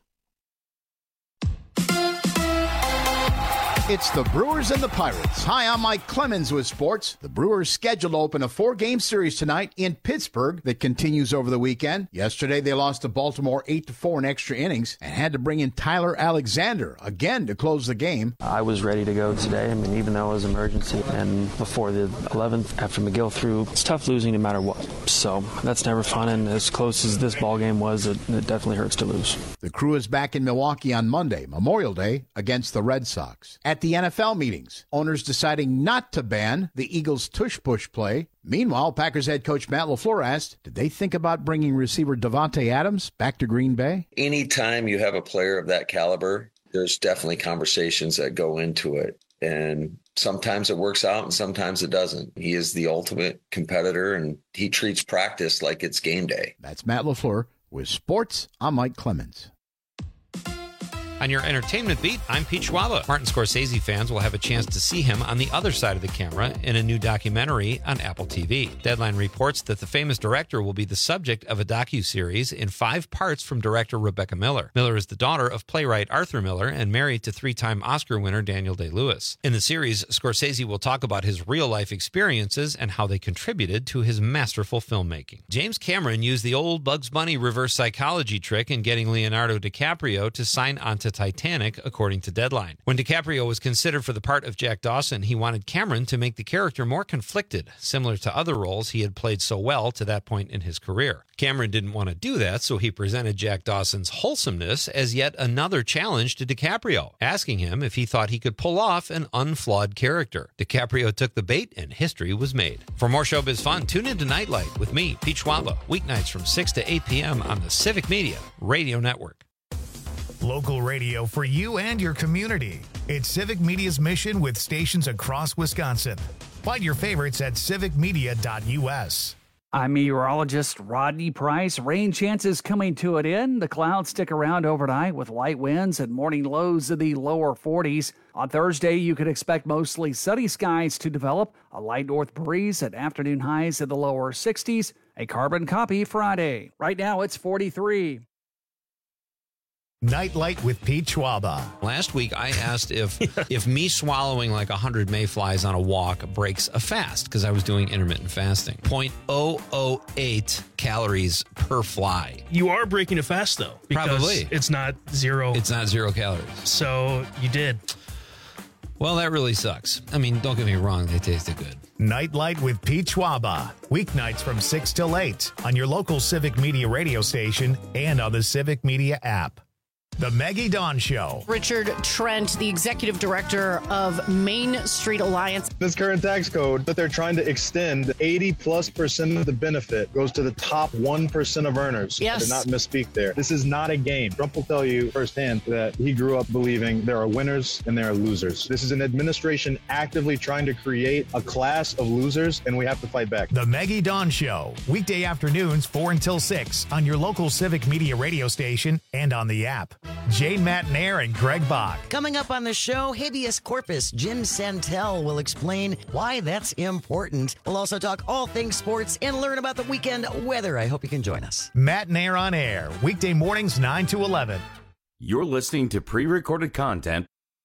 [SPEAKER 10] It's the Brewers and the Pirates. Hi, I'm Mike Clemens with sports. The Brewers scheduled to open a 4-game series tonight in Pittsburgh that continues over the weekend. Yesterday, they lost to Baltimore 8-4 in extra innings and had to bring in Tyler Alexander again to close the game.
[SPEAKER 11] I was ready to go today. I mean, even though it was emergency. And before the 11th, after McGill threw, it's tough losing no matter what. So that's never fun. And as close as this ball game was, it definitely hurts to lose.
[SPEAKER 10] The crew is back in Milwaukee on Monday, Memorial Day, against the Red Sox. At the NFL meetings, owners deciding not to ban the Eagles' tush-push play. Meanwhile, Packers head coach Matt LaFleur asked, did they think about bringing receiver Davante Adams back to Green Bay?
[SPEAKER 12] Anytime you have a player of that caliber, there's definitely conversations that go into it. And sometimes it works out and sometimes it doesn't. He is the ultimate competitor, and he treats practice like it's game day.
[SPEAKER 10] That's Matt LaFleur with Sports. I'm Mike Clemens.
[SPEAKER 5] On your entertainment beat, I'm Pete Schwaba. Martin Scorsese fans will have a chance to see him on the other side of the camera in a new documentary on Apple TV. Deadline reports that the famous director will be the subject of a docuseries in 5 parts from director Rebecca Miller. Miller is the daughter of playwright Arthur Miller and married to 3-time Oscar winner Daniel Day-Lewis. In the series, Scorsese will talk about his real-life experiences and how they contributed to his masterful filmmaking. James Cameron used the old Bugs Bunny reverse psychology trick in getting Leonardo DiCaprio to sign on to Titanic, according to Deadline. When DiCaprio was considered for the part of Jack Dawson, he wanted Cameron to make the character more conflicted, similar to other roles he had played so well to that point in his career. Cameron didn't want to do that, so he presented Jack Dawson's wholesomeness as yet another challenge to DiCaprio, asking him if he thought he could pull off an unflawed character. DiCaprio took the bait, and history was made. For more showbiz fun, tune into Nightlight with me, Pete Schwaba, weeknights from 6 to 8 p.m. on the Civic Media Radio Network.
[SPEAKER 1] Local radio for you and your community. It's Civic Media's mission with stations across Wisconsin. Find your favorites at civicmedia.us.
[SPEAKER 15] I'm meteorologist Rodney Price. Rain chances coming to an end. The clouds stick around overnight with light winds and morning lows in the lower 40s. On Thursday, you could expect mostly sunny skies to develop, a light north breeze and afternoon highs in the lower 60s. A carbon copy Friday. Right now, it's 43.
[SPEAKER 1] Nightlight with Pete Schwaba.
[SPEAKER 5] Last week, I asked if me swallowing like 100 mayflies on a walk breaks a fast, because I was doing intermittent fasting. 0.008 calories per fly.
[SPEAKER 6] You are breaking a fast, though. Because
[SPEAKER 5] Probably.
[SPEAKER 6] It's not 0.
[SPEAKER 5] It's not 0 calories.
[SPEAKER 6] So you did.
[SPEAKER 5] Well, that really sucks. I mean, don't get me wrong. They tasted good.
[SPEAKER 1] Nightlight with Pete Schwaba. Weeknights from 6 till 8 on your local Civic Media radio station and on the Civic Media app. The Maggie Dawn Show.
[SPEAKER 13] Richard Trent, the executive director of Main Street Alliance.
[SPEAKER 14] This current tax code that they're trying to extend, 80+% of the benefit goes to the top 1% of earners.
[SPEAKER 13] Yes.
[SPEAKER 14] I did not misspeak there. This is not a game. Trump will tell you firsthand that he grew up believing there are winners and there are losers. This is an administration actively trying to create a class of losers, and we have to fight back.
[SPEAKER 1] The Maggie Dawn Show. Weekday afternoons 4 until 6 on your local Civic Media radio station and on the app. Jane Matnair and Greg Bach.
[SPEAKER 23] Coming up on the show, habeas corpus. Jim Santel will explain why that's important. We'll also talk all things sports and learn about the weekend weather. I hope you can join us.
[SPEAKER 1] Matnair on air, weekday mornings 9 to 11.
[SPEAKER 19] You're listening to pre-recorded content.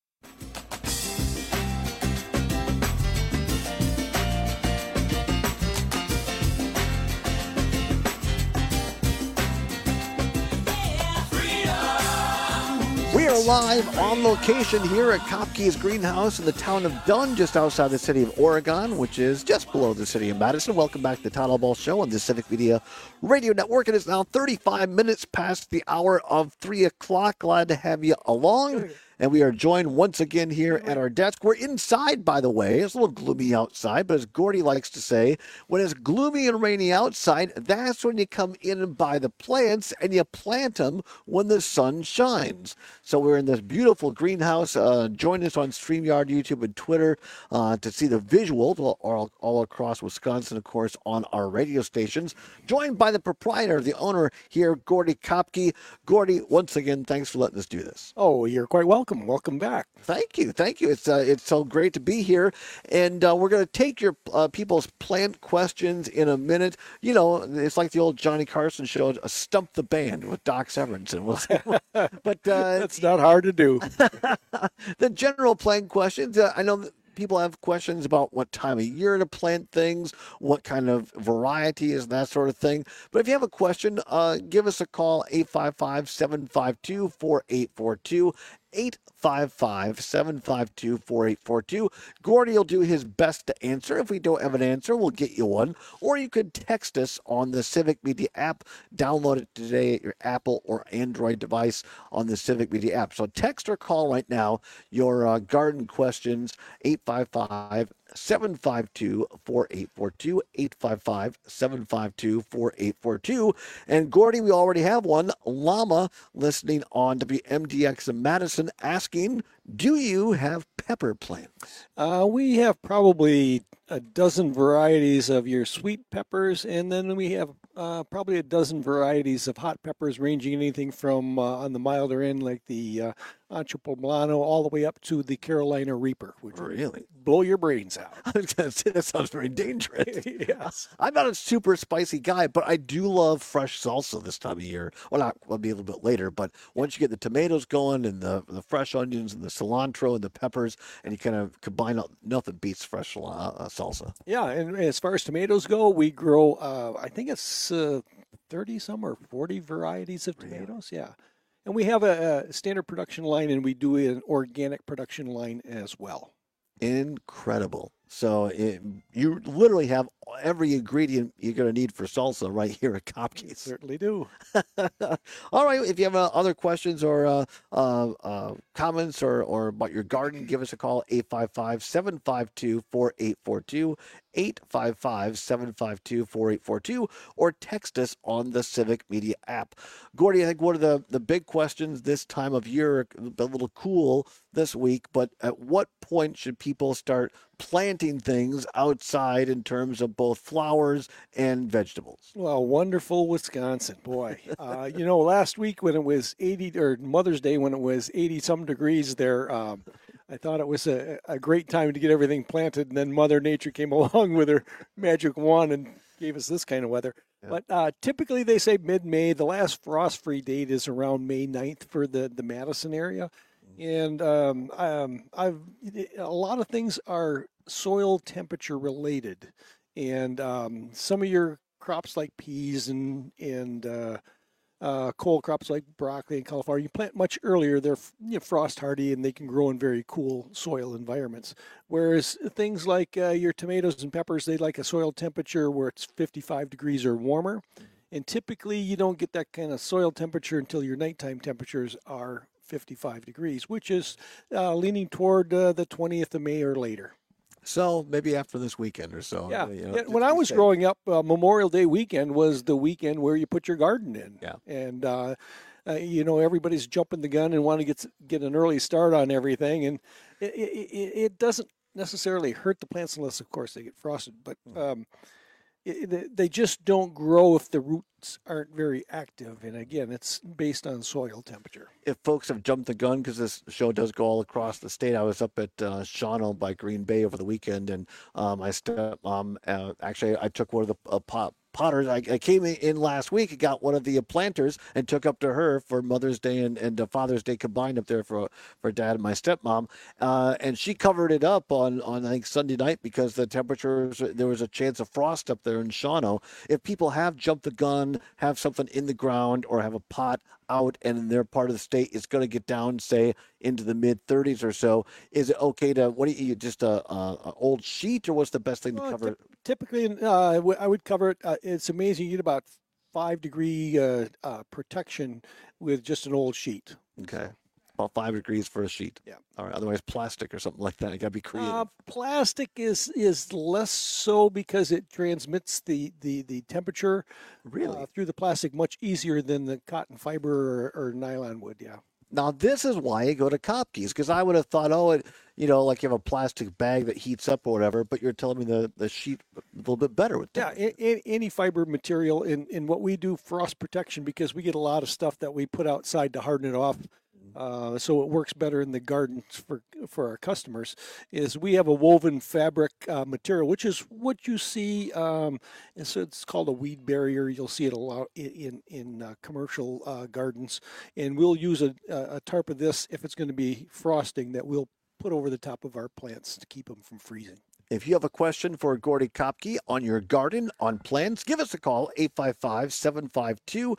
[SPEAKER 21] We are live on location here at Kopke's Greenhouse in the town of Dunn, just outside the city of Oregon, which is just below the city of Madison. Welcome back to the Todd Ball Show on the Civic Media Radio Network. It is now 35 minutes past the hour of 3 o'clock. Glad to have you along. And we are joined once again here at our desk. We're inside, by the way. It's a little gloomy outside, but as Gordy likes to say, when it's gloomy and rainy outside, that's when you come in and buy the plants, and you plant them when the sun shines. So we're in this beautiful greenhouse. Join us on StreamYard, YouTube, and Twitter to see the visuals all across Wisconsin, of course, on our radio stations. Joined by the proprietor, the owner here, Gordy Kopke. Gordy, once again, thanks for letting us do this.
[SPEAKER 16] Oh, you're quite welcome. Welcome back.
[SPEAKER 21] Thank you. It's so great to be here, and we're going to take your people's plant questions in a minute. You know, it's like the old Johnny Carson show, Stump the Band with Doc Severinsen. But
[SPEAKER 16] that's not hard to do.
[SPEAKER 21] The general plant questions. I know that people have questions about what time of year to plant things, what kind of variety is that sort of thing. But if you have a question, give us a call, 855-752-4842. 855-752-4842. Gordy will do his best to answer. If we don't have an answer, we'll get you one. Or you could text us on the Civic Media app. Download it today at your Apple or Android device on the Civic Media app. So text or call right now your garden questions, 855-752-4842, 855-752-4842. And Gordy, we already have one, Llama, listening on WMDX in Madison, asking, do you have pepper plants?
[SPEAKER 16] We have probably a dozen varieties of your sweet peppers, and then we have probably a dozen varieties of hot peppers, ranging anything from on the milder end, like the Ancho Poblano, all the way up to the Carolina Reaper, which
[SPEAKER 21] really
[SPEAKER 16] blow your brains out.
[SPEAKER 21] I was going to say, that sounds very dangerous.
[SPEAKER 16] Yes.
[SPEAKER 21] I'm not a super spicy guy, but I do love fresh salsa this time of year. Well, it'll be a little bit later, but once you get the tomatoes going and the fresh onions and the cilantro and the peppers, and you kind of combine it, nothing beats fresh salsa.
[SPEAKER 16] Yeah, and as far as tomatoes go, we grow, I think it's 30-some or 40 varieties of tomatoes. Yeah. And we have a standard production line, and we do an organic production line as well.
[SPEAKER 21] Incredible. So you literally have every ingredient you're going to need for salsa right here at Kopke's.
[SPEAKER 16] Certainly do.
[SPEAKER 21] All right. If you have other questions or comments or about your garden, give us a call, 855-752-4842, 855-752-4842, or text us on the Civic Media app. Gordy, I think one of the big questions this time of year, a little cool this week, but at what point should people start planting things outside in terms of both flowers and vegetables?
[SPEAKER 16] Well, wonderful Wisconsin, boy. Last week when it was 80, or Mother's Day when it was 80-some degrees there, I thought it was a great time to get everything planted, and then Mother Nature came along with her magic wand and gave us this kind of weather. Yeah. But typically they say mid-May. The last frost-free date is around May 9th for the Madison area. And a lot of things are soil temperature related, and some of your crops like peas and coal crops like broccoli and cauliflower, you plant much earlier. They're frost hardy and they can grow in very cool soil environments. Whereas things like your tomatoes and peppers, they like a soil temperature where it's 55 degrees or warmer. And typically you don't get that kind of soil temperature until your nighttime temperatures are 55 degrees, which is leaning toward the 20th of May or later.
[SPEAKER 21] So maybe after this weekend or so.
[SPEAKER 16] Yeah. When I was growing up, Memorial Day weekend was the weekend where you put your garden in.
[SPEAKER 21] Yeah.
[SPEAKER 16] And, everybody's jumping the gun and want to get an early start on everything. And it doesn't necessarily hurt the plants unless, of course, they get frosted. But they just don't grow if the roots aren't very active. And again, it's based on soil temperature.
[SPEAKER 21] If folks have jumped the gun, because this show does go all across the state, I was up at Shawano by Green Bay over the weekend, and my stepmom, actually, I took one of the potters. I came in last week and got one of the planters and took up to her for Mother's Day and Father's Day combined up there for Dad and my stepmom. And she covered it up on I think Sunday night because the temperatures, there was a chance of frost up there in Shawano. If people have jumped the gun, have something in the ground or have a pot out and in their part of the state it's going to get down, say, into the mid 30s or so, is it okay to, what do you, just a old sheet, or what's the best thing to cover it?
[SPEAKER 16] Typically, I would cover it. It's amazing. You get about 5-degree protection with just an old sheet.
[SPEAKER 21] Okay. About 5 degrees for a sheet.
[SPEAKER 16] Yeah.
[SPEAKER 21] All right. Otherwise, plastic or something like that. You got to be creative.
[SPEAKER 16] Plastic is less so because it transmits the temperature through the plastic much easier than the cotton fiber or nylon would. Yeah.
[SPEAKER 21] Now, this is why you go to Kopke's, because I would have thought, like you have a plastic bag that heats up or whatever, but you're telling me the sheet a little bit better with that.
[SPEAKER 16] Yeah, any fiber material in what we do, frost protection, because we get a lot of stuff that we put outside to harden it off. So it works better in the gardens for our customers, is we have a woven fabric material, which is what you see. And so it's called a weed barrier. You'll see it a lot in commercial gardens. And we'll use a tarp of this if it's going to be frosting that we'll put over the top of our plants to keep them from freezing.
[SPEAKER 21] If you have a question for Gordy Kopke on your garden, on plants, give us a call, 855-752-4842,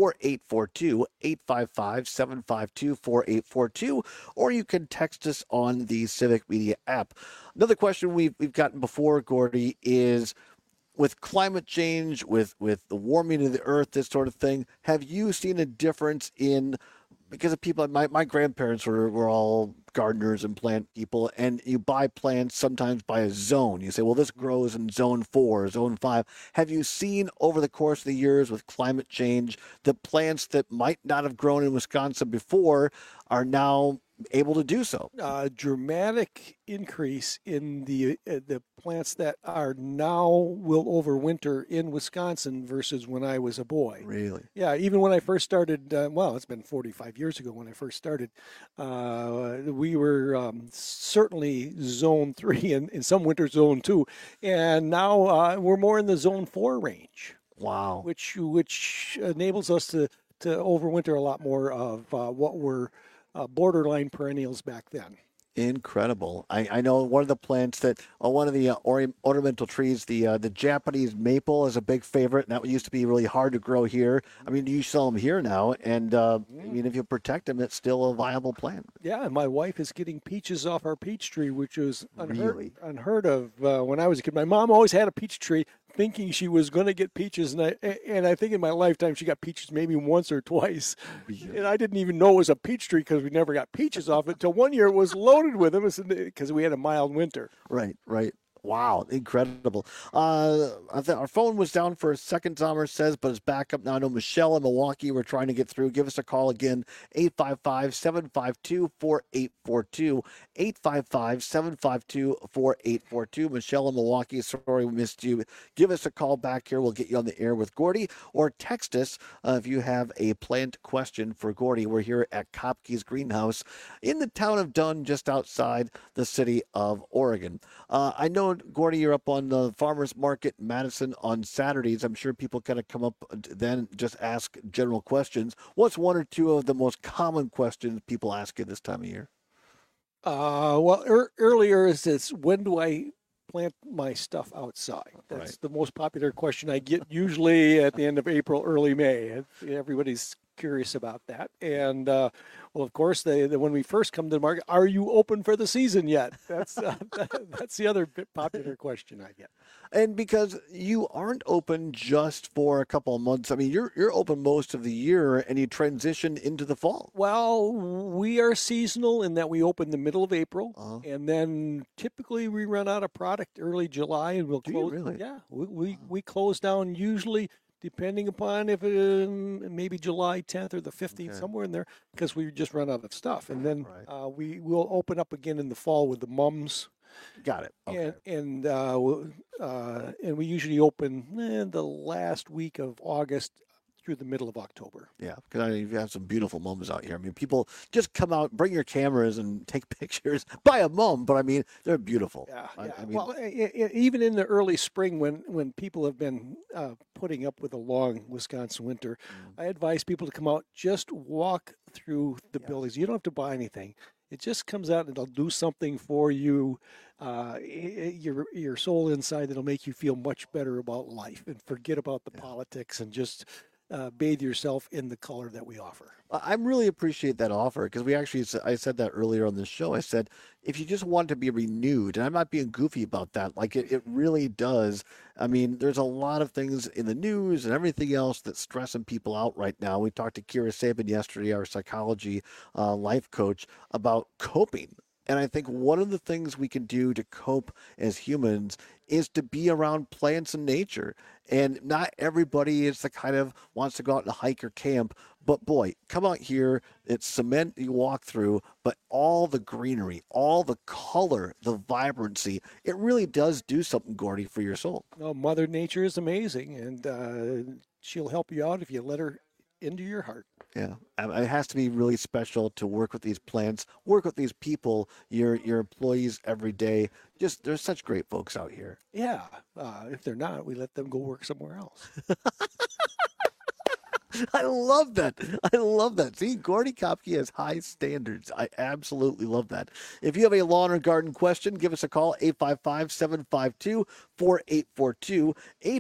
[SPEAKER 21] 855-752-4842, or you can text us on the Civic Media app. Another question we've gotten before, Gordy, is with climate change, with the warming of the earth, this sort of thing, have you seen a difference in, because of people, my grandparents were all gardeners and plant people, and you buy plants sometimes by a zone. You say, well, this grows in zone 4, zone 5. Have you seen over the course of the years with climate change, the plants that might not have grown in Wisconsin before are now able to do so?
[SPEAKER 16] Dramatic increase in the plants that are now will overwinter in Wisconsin versus when I was a boy.
[SPEAKER 21] Really?
[SPEAKER 16] Yeah, even when I first started, it's been 45 years ago when I first started, we were certainly zone 3 and in some winters zone 2, and now we're more in the zone 4 range.
[SPEAKER 21] Wow.
[SPEAKER 16] Which enables us to overwinter a lot more of what were borderline perennials back then.
[SPEAKER 21] Incredible. I know one of the plants that, one of the ornamental trees, the Japanese maple is a big favorite, and that used to be really hard to grow here. I mean, you sell them here now, and I mean, if you protect them, it's still a viable plant.
[SPEAKER 16] Yeah, and my wife is getting peaches off our peach tree, which was unheard of when I was a kid. My mom always had a peach tree, thinking she was going to get peaches, and I think in my lifetime she got peaches maybe once or twice, and I didn't even know it was a peach tree because we never got peaches off it until one year it was loaded with them because we had a mild winter.
[SPEAKER 21] Right. Wow, incredible. Our phone was down for a second, Zomer says, but it's back up now. I know Michelle in Milwaukee, we're trying to get through. Give us a call again, 855-752-4842, 855-752-4842. Michelle in Milwaukee, sorry we missed you. Give us a call back here. We'll get you on the air with Gordy, or text us if you have a plant question for Gordy. We're here at Kopke's Greenhouse in the town of Dunn, just outside the city of Oregon. I know, Gordy, you're up on the Farmers Market in Madison on Saturdays. I'm sure people kind of come up then just ask general questions. What's one or two of the most common questions people ask you this time of year?
[SPEAKER 16] Earlier is this, when do I plant my stuff outside? That's the most popular question I get usually at the end of April, early May. Everybody's curious about that. And, well, of course, when we first come to the market, are you open for the season yet? That's the other popular question I get.
[SPEAKER 21] And because you aren't open just for a couple of months, I mean, you're open most of the year, and you transition into the fall.
[SPEAKER 16] Well, we are seasonal in that we open the middle of April, and then typically we run out of product early July, and we'll close.
[SPEAKER 21] Really?
[SPEAKER 16] Yeah, we close down usually, depending upon if it maybe July 10th or the 15th, somewhere in there, because we just run out of stuff, and then we will open up again in the fall with the mums.
[SPEAKER 21] Got it. Okay.
[SPEAKER 16] And we usually open the last week of August through the middle of October.
[SPEAKER 21] Yeah, because you have some beautiful mums out here. I mean, people just come out, bring your cameras, and take pictures. Buy a mum, but I mean, they're beautiful.
[SPEAKER 16] Yeah.
[SPEAKER 21] I mean,
[SPEAKER 16] well, even in the early spring, when people have been putting up with a long Wisconsin winter, I advise people to come out, just walk through the buildings. You don't have to buy anything. It just comes out and it'll do something for you, your soul inside. It'll make you feel much better about life and forget about the politics and just bathe yourself in the color that we offer.
[SPEAKER 21] I really appreciate that offer because I said that earlier on the show. I said, if you just want to be renewed, and I'm not being goofy about that, like it really does. I mean, there's a lot of things in the news and everything else that's stressing people out right now. We talked to Kira Sabin yesterday, our psychology life coach, about coping. And I think one of the things we can do to cope as humans is to be around plants and nature. And not everybody is the kind of wants to go out and hike or camp. But boy, come out here. It's cement you walk through, but all the greenery, all the color, the vibrancy, it really does do something, Gordy, for your soul.
[SPEAKER 16] No, Mother Nature is amazing, and she'll help you out if you let her into your heart.
[SPEAKER 21] Yeah, it has to be really special to work with these plants, work with these people, your employees every day. Just there's such great folks out here.
[SPEAKER 16] Yeah, if they're not, we let them go work somewhere else.
[SPEAKER 21] I love that. I love that. See, Gordy Kopke has high standards. I absolutely love that. If you have a lawn or garden question, give us a call, 855-752-4842,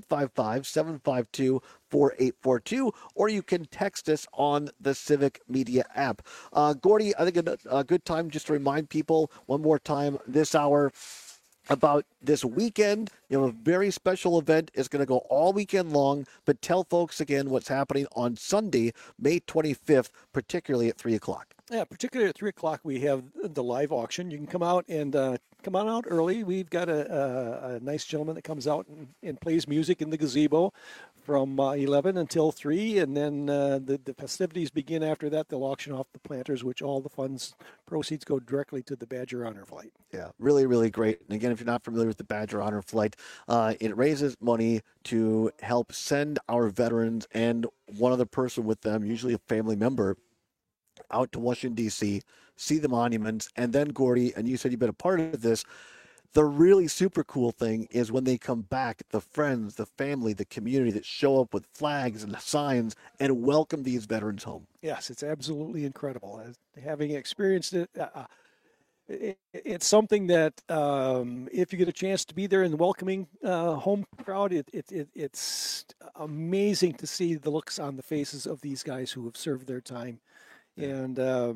[SPEAKER 21] 855-752-4842, or you can text us on the Civic Media app. Gordy, I think a good time just to remind people one more time this hour about this weekend. You know, a very special event is going to go all weekend long, but tell folks again what's happening on Sunday, May 25th, particularly at 3 o'clock.
[SPEAKER 16] Yeah, particularly at 3 o'clock, we have the live auction. You can come out and come on out early. We've got a nice gentleman that comes out and plays music in the gazebo from 11 until 3, and then the festivities begin after that. They'll auction off the planters, which all the funds proceeds go directly to the Badger Honor Flight.
[SPEAKER 21] Yeah, really, really great. And again, if you're not familiar with the Badger Honor Flight, it raises money to help send our veterans and one other person with them, usually a family member, out to Washington, D.C., see the monuments, and then, Gordy, and you said you've been a part of this, the really super cool thing is when they come back, the friends, the family, the community that show up with flags and signs and welcome these veterans home.
[SPEAKER 16] Yes, it's absolutely incredible. Having experienced it, it's something that if you get a chance to be there in the welcoming home crowd, it's amazing to see the looks on the faces of these guys who have served their time. And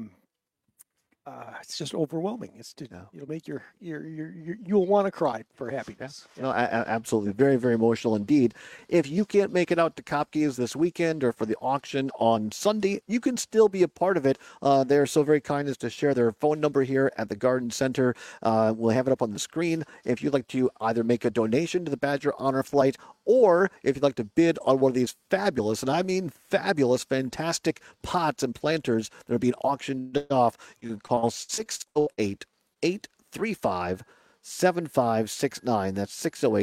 [SPEAKER 16] it's just overwhelming. It'll make you'll want to cry for happiness.
[SPEAKER 21] Yeah. No, absolutely. Very, very emotional indeed. If you can't make it out to Kopke's this weekend or for the auction on Sunday, you can still be a part of it. They're so very kind as to share their phone number here at the Garden Center. We'll have it up on the screen. If you'd like to either make a donation to the Badger Honor Flight, or if you'd like to bid on one of these fabulous, and I mean fabulous, fantastic pots and planters that are being auctioned off, you can call 608-835-7569. That's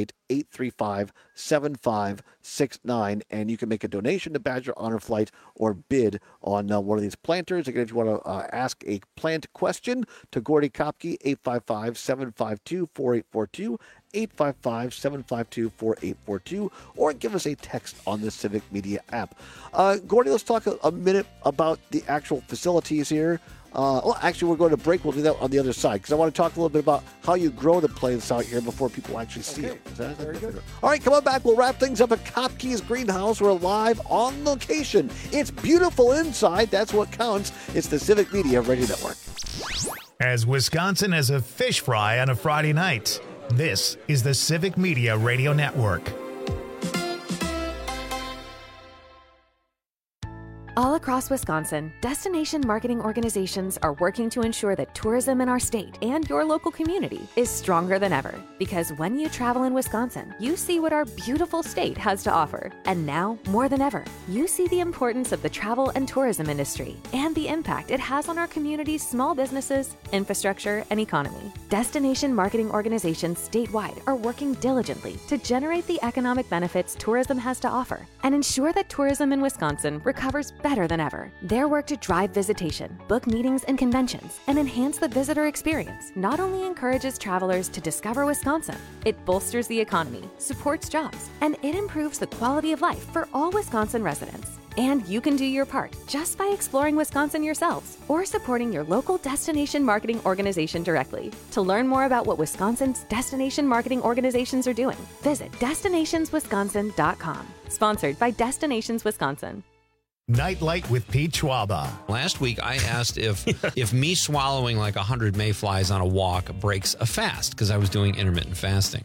[SPEAKER 21] 608-835-7569. And you can make a donation to Badger Honor Flight or bid on one of these planters. Again, if you want to ask a plant question to Gordy Kopke, 855-752-4842. 855-752-4842, or give us a text on the Civic Media app. Gordy, let's talk a minute about the actual facilities here. Well, actually, we're going to break. We'll do that on the other side because I want to talk a little bit about how you grow the plants out here before people actually see it. Is that very good? All right, come on back. We'll wrap things up at Kopke's Greenhouse. We're live on location. It's beautiful inside. That's what counts. It's the Civic Media Radio Network.
[SPEAKER 1] As Wisconsin has a fish fry on a Friday night, this is the Civic Media Radio Network.
[SPEAKER 2] All across Wisconsin, destination marketing organizations are working to ensure that tourism in our state and your local community is stronger than ever. Because when you travel in Wisconsin, you see what our beautiful state has to offer. And now, more than ever, you see the importance of the travel and tourism industry and the impact it has on our community's small businesses, infrastructure, and economy. Destination marketing organizations statewide are working diligently to generate the economic benefits tourism has to offer and ensure that tourism in Wisconsin recovers better than ever. Their work to drive visitation, book meetings and conventions, and enhance the visitor experience not only encourages travelers to discover Wisconsin, it bolsters the economy, supports jobs, and it improves the quality of life for all Wisconsin residents. And you can do your part just by exploring Wisconsin yourselves or supporting your local destination marketing organization directly. To learn more about what Wisconsin's destination marketing organizations are doing, visit destinationswisconsin.com. Sponsored by Destinations Wisconsin.
[SPEAKER 1] Nightlight with Pete Schwaba.
[SPEAKER 5] Last week, I asked if me swallowing like 100 mayflies on a walk breaks a fast because I was doing intermittent fasting.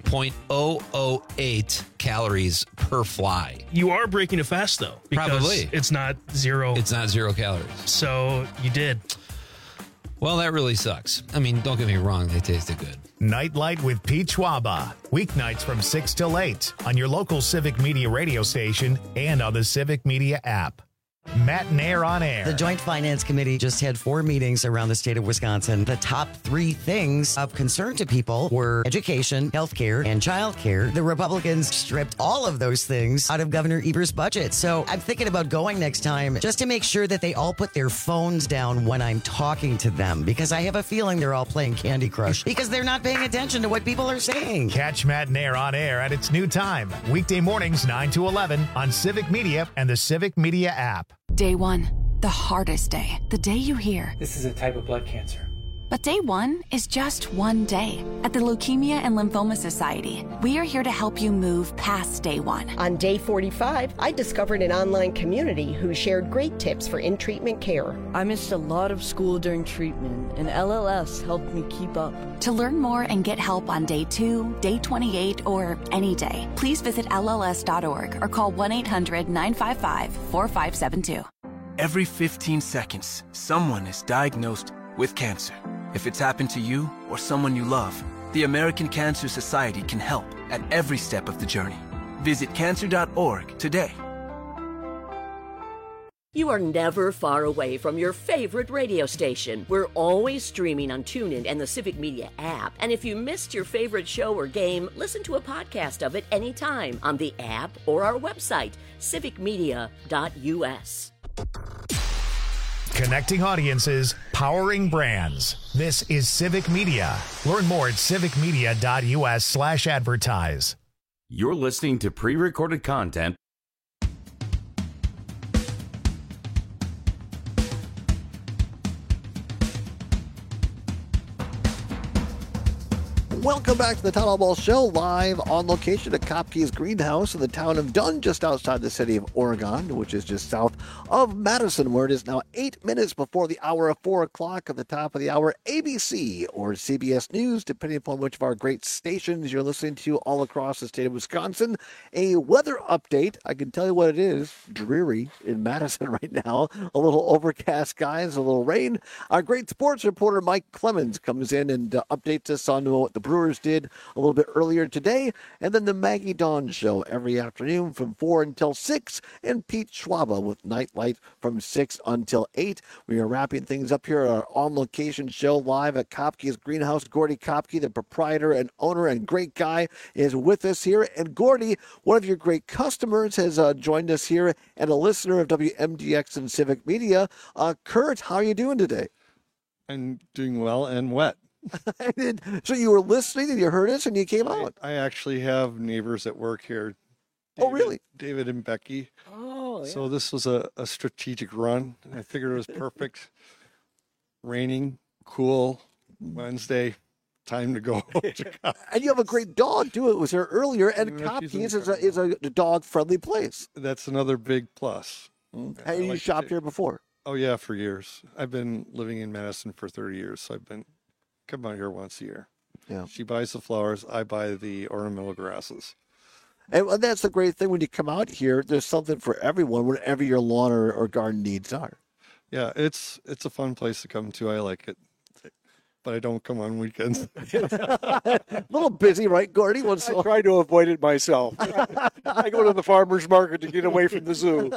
[SPEAKER 5] 0.008 calories per fly.
[SPEAKER 6] You are breaking a fast, though. Because
[SPEAKER 5] Probably.
[SPEAKER 6] It's not zero.
[SPEAKER 5] It's not 0 calories.
[SPEAKER 6] So you did.
[SPEAKER 5] Well, that really sucks. I mean, don't get me wrong. They tasted good.
[SPEAKER 1] Nightlight with Pete Schwaba. Weeknights from 6 till 8 on your local Civic Media radio station and on the Civic Media app. Matt Nair on air.
[SPEAKER 23] The Joint Finance Committee just had 4 meetings around the state of Wisconsin. The top 3 things of concern to people were education, healthcare, and childcare. The Republicans stripped all of those things out of Governor Eber's budget. So I'm thinking about going next time just to make sure that they all put their phones down when I'm talking to them, because I have a feeling they're all playing Candy Crush because they're not paying attention to what people are saying.
[SPEAKER 1] Catch Matt Nair on air at its new time, weekday mornings 9 to 11 on Civic Media and the Civic Media app.
[SPEAKER 4] Day 1, the hardest day, the day you hear,
[SPEAKER 8] "This is a type of blood cancer."
[SPEAKER 4] But day 1 is just one day. At the Leukemia and Lymphoma Society, we are here to help you move past day 1.
[SPEAKER 17] On day 45, I discovered an online community who shared great tips for in-treatment care.
[SPEAKER 18] I missed a lot of school during treatment, and LLS helped me keep up.
[SPEAKER 4] To learn more and get help on day 2, day 28, or any day, please visit LLS.org or call 1-800-955-4572.
[SPEAKER 20] Every 15 seconds, someone is diagnosed with cancer. If it's happened to you or someone you love, the American Cancer Society can help at every step of the journey. Visit cancer.org today.
[SPEAKER 22] You are never far away from your favorite radio station. We're always streaming on TuneIn and the Civic Media app. And if you missed your favorite show or game, listen to a podcast of it anytime on the app or our website, civicmedia.us.
[SPEAKER 1] Connecting audiences, powering brands. This is Civic Media. Learn more at civicmedia.us/advertise.
[SPEAKER 19] You're listening to pre-recorded content.
[SPEAKER 21] Welcome back to the Town Hall Ball Show, live on location at Kopke's Greenhouse in the town of Dunn, just outside the city of Oregon, which is just south of Madison, where it is now 8 minutes before the hour of 4 o'clock. At the top of the hour, ABC or CBS News, depending upon which of our great stations you're listening to all across the state of Wisconsin. A weather update. I can tell you what it is. Dreary in Madison right now. A little overcast skies, a little rain. Our great sports reporter, Mike Clemens, comes in and updates us on what the Brewers did a little bit earlier today, and then the Maggie Dawn Show every afternoon from 4 until 6, and Pete Schwaba with Nightlight from 6 until 8. We are wrapping things up here at our on-location show live at Kopke's Greenhouse. Gordy Kopke, the proprietor and owner and great guy, is with us here. And Gordy, one of your great customers, has joined us here and a listener of WMDX and Civic Media. Kurt, how are you doing today?
[SPEAKER 28] I'm doing well and wet.
[SPEAKER 21] So you were listening and you heard us and you came out.
[SPEAKER 28] I actually have neighbors at work here.
[SPEAKER 21] Oh, really?
[SPEAKER 28] David and Becky.
[SPEAKER 21] Oh, yeah.
[SPEAKER 28] So this was a strategic run. I figured it was perfect. raining, cool, Wednesday, time to go.
[SPEAKER 21] And you have a great dog, too. It was here earlier, and Kopke's is a dog-friendly place.
[SPEAKER 28] That's another big plus.
[SPEAKER 21] Have you shopped here before?
[SPEAKER 28] Oh, yeah, for years. I've been living in Madison for 30 years, so I've been come out here once a year.
[SPEAKER 21] Yeah.
[SPEAKER 28] She buys the flowers. I buy the ornamental grasses.
[SPEAKER 21] And that's the great thing when you come out here. There's something for everyone, whatever your lawn or garden needs are.
[SPEAKER 28] Yeah, it's a fun place to come to. I like it, but I don't come on weekends.
[SPEAKER 21] A little busy, right, Gordy?
[SPEAKER 16] I try to avoid it myself. I go to the farmer's market to get away from the zoo.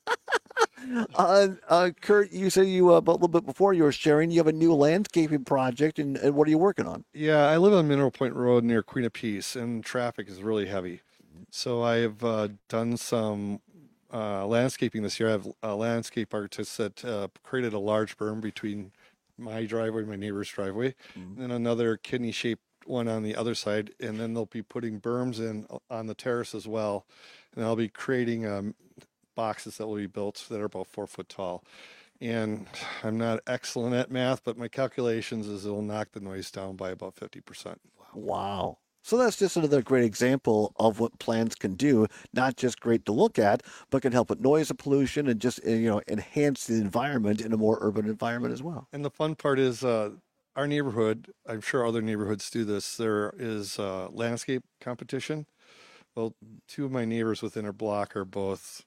[SPEAKER 21] Kurt, you said a little bit before you were sharing, you have a new landscaping project, and what are you working on?
[SPEAKER 28] Yeah, I live on Mineral Point Road near Queen of Peace, and traffic is really heavy. So I've done some landscaping this year. I have a landscape artist that created a large berm between my driveway and my neighbor's driveway, and then another kidney-shaped one on the other side, and then they'll be putting berms in on the terrace as well, and I'll be creating boxes that will be built that are about 4 foot tall. And I'm not excellent at math, but my calculations is it'll knock the noise down by about 50%.
[SPEAKER 21] Wow. So that's just another great example of what plants can do, not just great to look at, but can help with noise pollution and just, enhance the environment in a more urban environment as well.
[SPEAKER 28] And the fun part is our neighborhood, I'm sure other neighborhoods do this, there is a landscape competition. Well, 2 of my neighbors within our block are both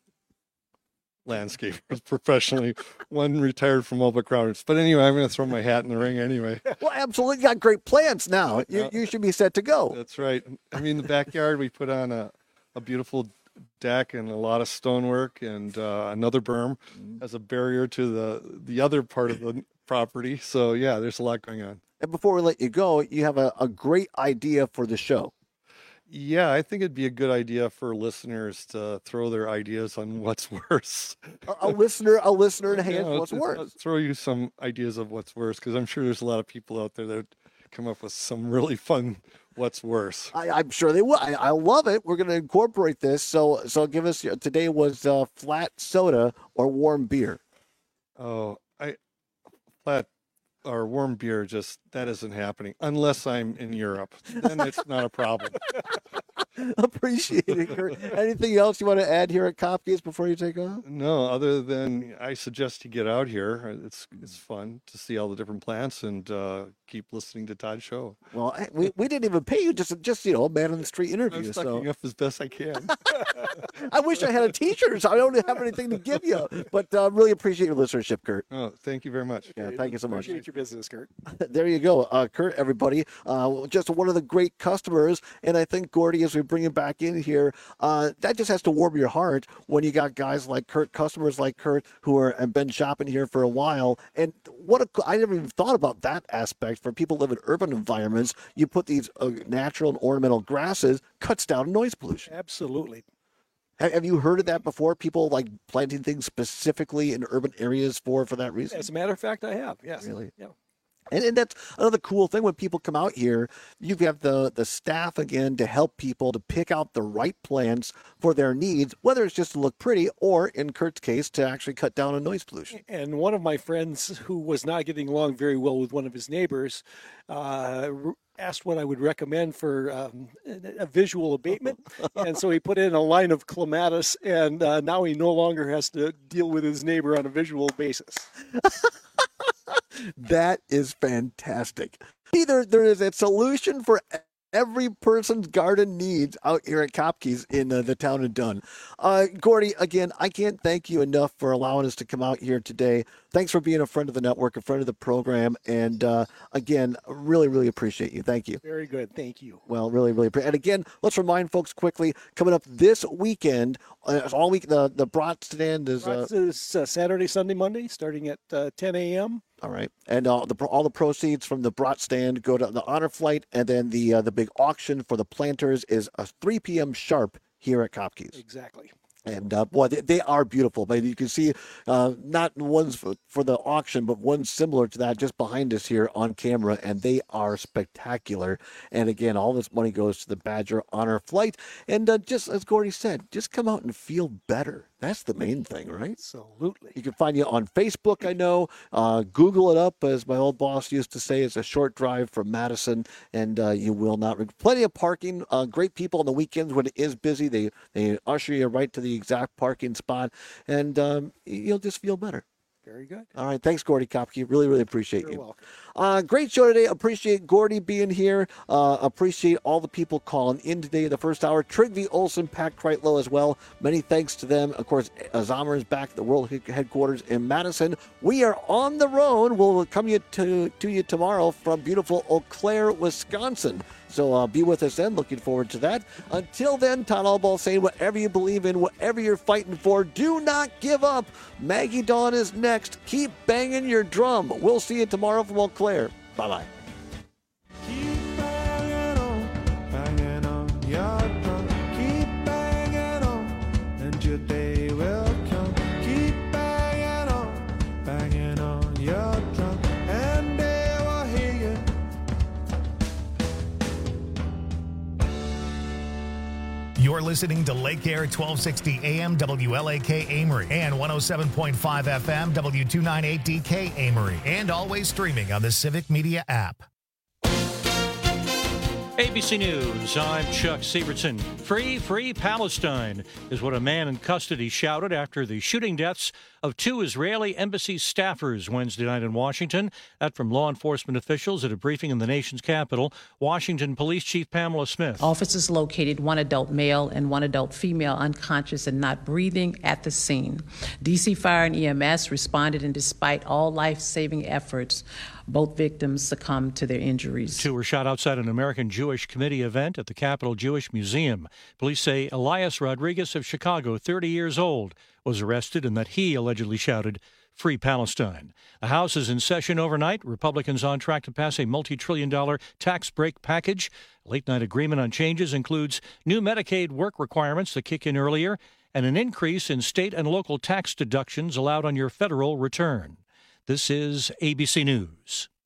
[SPEAKER 28] landscapers professionally. One retired from Mulvick Routers. But anyway, I'm going to throw my hat in the ring anyway.
[SPEAKER 21] Well, absolutely. You got great plants now. You should be set to go.
[SPEAKER 28] That's right. I mean, the backyard, we put on a beautiful deck and a lot of stonework and another berm as a barrier to the other part of the property. So, yeah, there's a lot going on.
[SPEAKER 21] And before we let you go, you have a great idea for the show.
[SPEAKER 28] Yeah, I think it'd be a good idea for listeners to throw their ideas on what's worse.
[SPEAKER 21] A listener enhance what's worse.
[SPEAKER 28] Throw you some ideas of what's worse, because I'm sure there's a lot of people out there that come up with some really fun what's worse.
[SPEAKER 21] I'm sure they will. I love it. We're going to incorporate this. So give us, today was flat soda or warm beer.
[SPEAKER 28] Oh, flat or warm beer, that isn't happening unless I'm in Europe. Then it's not a problem.
[SPEAKER 21] Appreciate it, Kurt. Anything else you want to add here at Kopke's before you take off?
[SPEAKER 28] No, other than I suggest you get out here. It's fun to see all the different plants and keep listening to Todd's show.
[SPEAKER 21] Well, we didn't even pay you, just a man on the street interview.
[SPEAKER 28] I'm sucking up as best I can.
[SPEAKER 21] I wish I had a T-shirt, so I don't have anything to give you. But really appreciate your listenership, Kurt.
[SPEAKER 28] Oh, thank you very much.
[SPEAKER 21] Yeah, thank you so much.
[SPEAKER 16] Appreciate your business, Kurt.
[SPEAKER 21] There you go, Kurt. Everybody, just one of the great customers, and I think Gordy, as we bring him back in here, that just has to warm your heart when you got guys like Kurt, customers like Kurt, who have been shopping here for a while. And I never even thought about that aspect. For people who live in urban environments, you put these natural and ornamental grasses, cuts down noise pollution.
[SPEAKER 16] Absolutely.
[SPEAKER 21] Have you heard of that before? People like planting things specifically in urban areas for that reason?
[SPEAKER 16] As a matter of fact, I have. Yes.
[SPEAKER 21] Really?
[SPEAKER 16] Yeah.
[SPEAKER 21] And that's another cool thing when people come out here. You have the staff, again, to help people to pick out the right plants for their needs, whether it's just to look pretty or, in Kurt's case, to actually cut down on noise pollution.
[SPEAKER 16] And one of my friends who was not getting along very well with one of his neighbors asked what I would recommend for a visual abatement. And so he put in a line of clematis, and now he no longer has to deal with his neighbor on a visual basis.
[SPEAKER 21] That is fantastic. Either there is a solution for every person's garden needs out here at Kopke's in the town of Dunn. Gordy, again, I can't thank you enough for allowing us to come out here today. Thanks for being a friend of the network, a friend of the program. And again, really, really appreciate you. Thank you.
[SPEAKER 16] Very good. Thank you.
[SPEAKER 21] Well, really, really appreciate it. And again, let's remind folks quickly, coming up this weekend, all week, the Brat Stand is...
[SPEAKER 16] Saturday, Sunday, Monday, starting at 10 a.m.
[SPEAKER 21] All right. And all the proceeds from the Brat Stand go to the Honor Flight, and then the big auction for the planters is 3 p.m. sharp here at Kopke's.
[SPEAKER 16] Exactly.
[SPEAKER 21] And boy, they are beautiful. But you can see not ones for the auction, but ones similar to that just behind us here on camera, and they are spectacular. And again, all this money goes to the Badger Honor Flight. And just as Gordy said, just come out and feel better. That's the main thing, right?
[SPEAKER 16] Absolutely.
[SPEAKER 21] You can find you on Facebook, I know. Google it up, as my old boss used to say. It's a short drive from Madison, and you will not regret. Plenty of parking. Great people on the weekends when it is busy. They usher you right to the exact parking spot, and you'll just feel better.
[SPEAKER 16] Very good.
[SPEAKER 21] All right. Thanks, Gordy Kopke. Really, really appreciate
[SPEAKER 16] You're
[SPEAKER 21] you.
[SPEAKER 16] welcome.
[SPEAKER 21] Great show today. Appreciate Gordy being here. Appreciate all the people calling in today in the first hour. Trygve Olsen, Pat Kreitlow as well. Many thanks to them. Of course, Zomer is back at the World Headquarters in Madison. We are on the road. We'll come to you tomorrow from beautiful Eau Claire, Wisconsin. So be with us then. Looking forward to that. Until then, Todd Albaugh saying, whatever you believe in, whatever you're fighting for, do not give up. Maggie Dawn is next. Keep banging your drum. We'll see you tomorrow from Eau Claire. Bye-bye.
[SPEAKER 3] Keep banging on your drum. Keep banging on, and your day will come. Keep banging on your drum, and they will hear you.
[SPEAKER 1] You're listening to Lake Air 1260 AM WLAK Amory and 107.5 FM W298DK Amory, and always streaming on the Civic Media app.
[SPEAKER 7] ABC News, I'm Chuck Sievertson. Free Palestine is what a man in custody shouted after the shooting deaths of 2 Israeli embassy staffers Wednesday night in Washington. That from law enforcement officials at a briefing in the nation's capital. Washington Police Chief Pamela Smith.
[SPEAKER 8] Officers located 1 adult male and 1 adult female unconscious and not breathing at the scene. D.C. Fire and EMS responded, and despite all life-saving efforts, both victims succumbed to their injuries.
[SPEAKER 7] 2 were shot outside an American Jewish Committee event at the Capitol Jewish Museum. Police say Elias Rodriguez of Chicago, 30 years old, was arrested and that he allegedly shouted, "Free Palestine." The House is in session overnight. Republicans on track to pass a multi-trillion-dollar tax break package. A late-night agreement on changes includes new Medicaid work requirements that kick in earlier and an increase in state and local tax deductions allowed on your federal return. This is ABC News.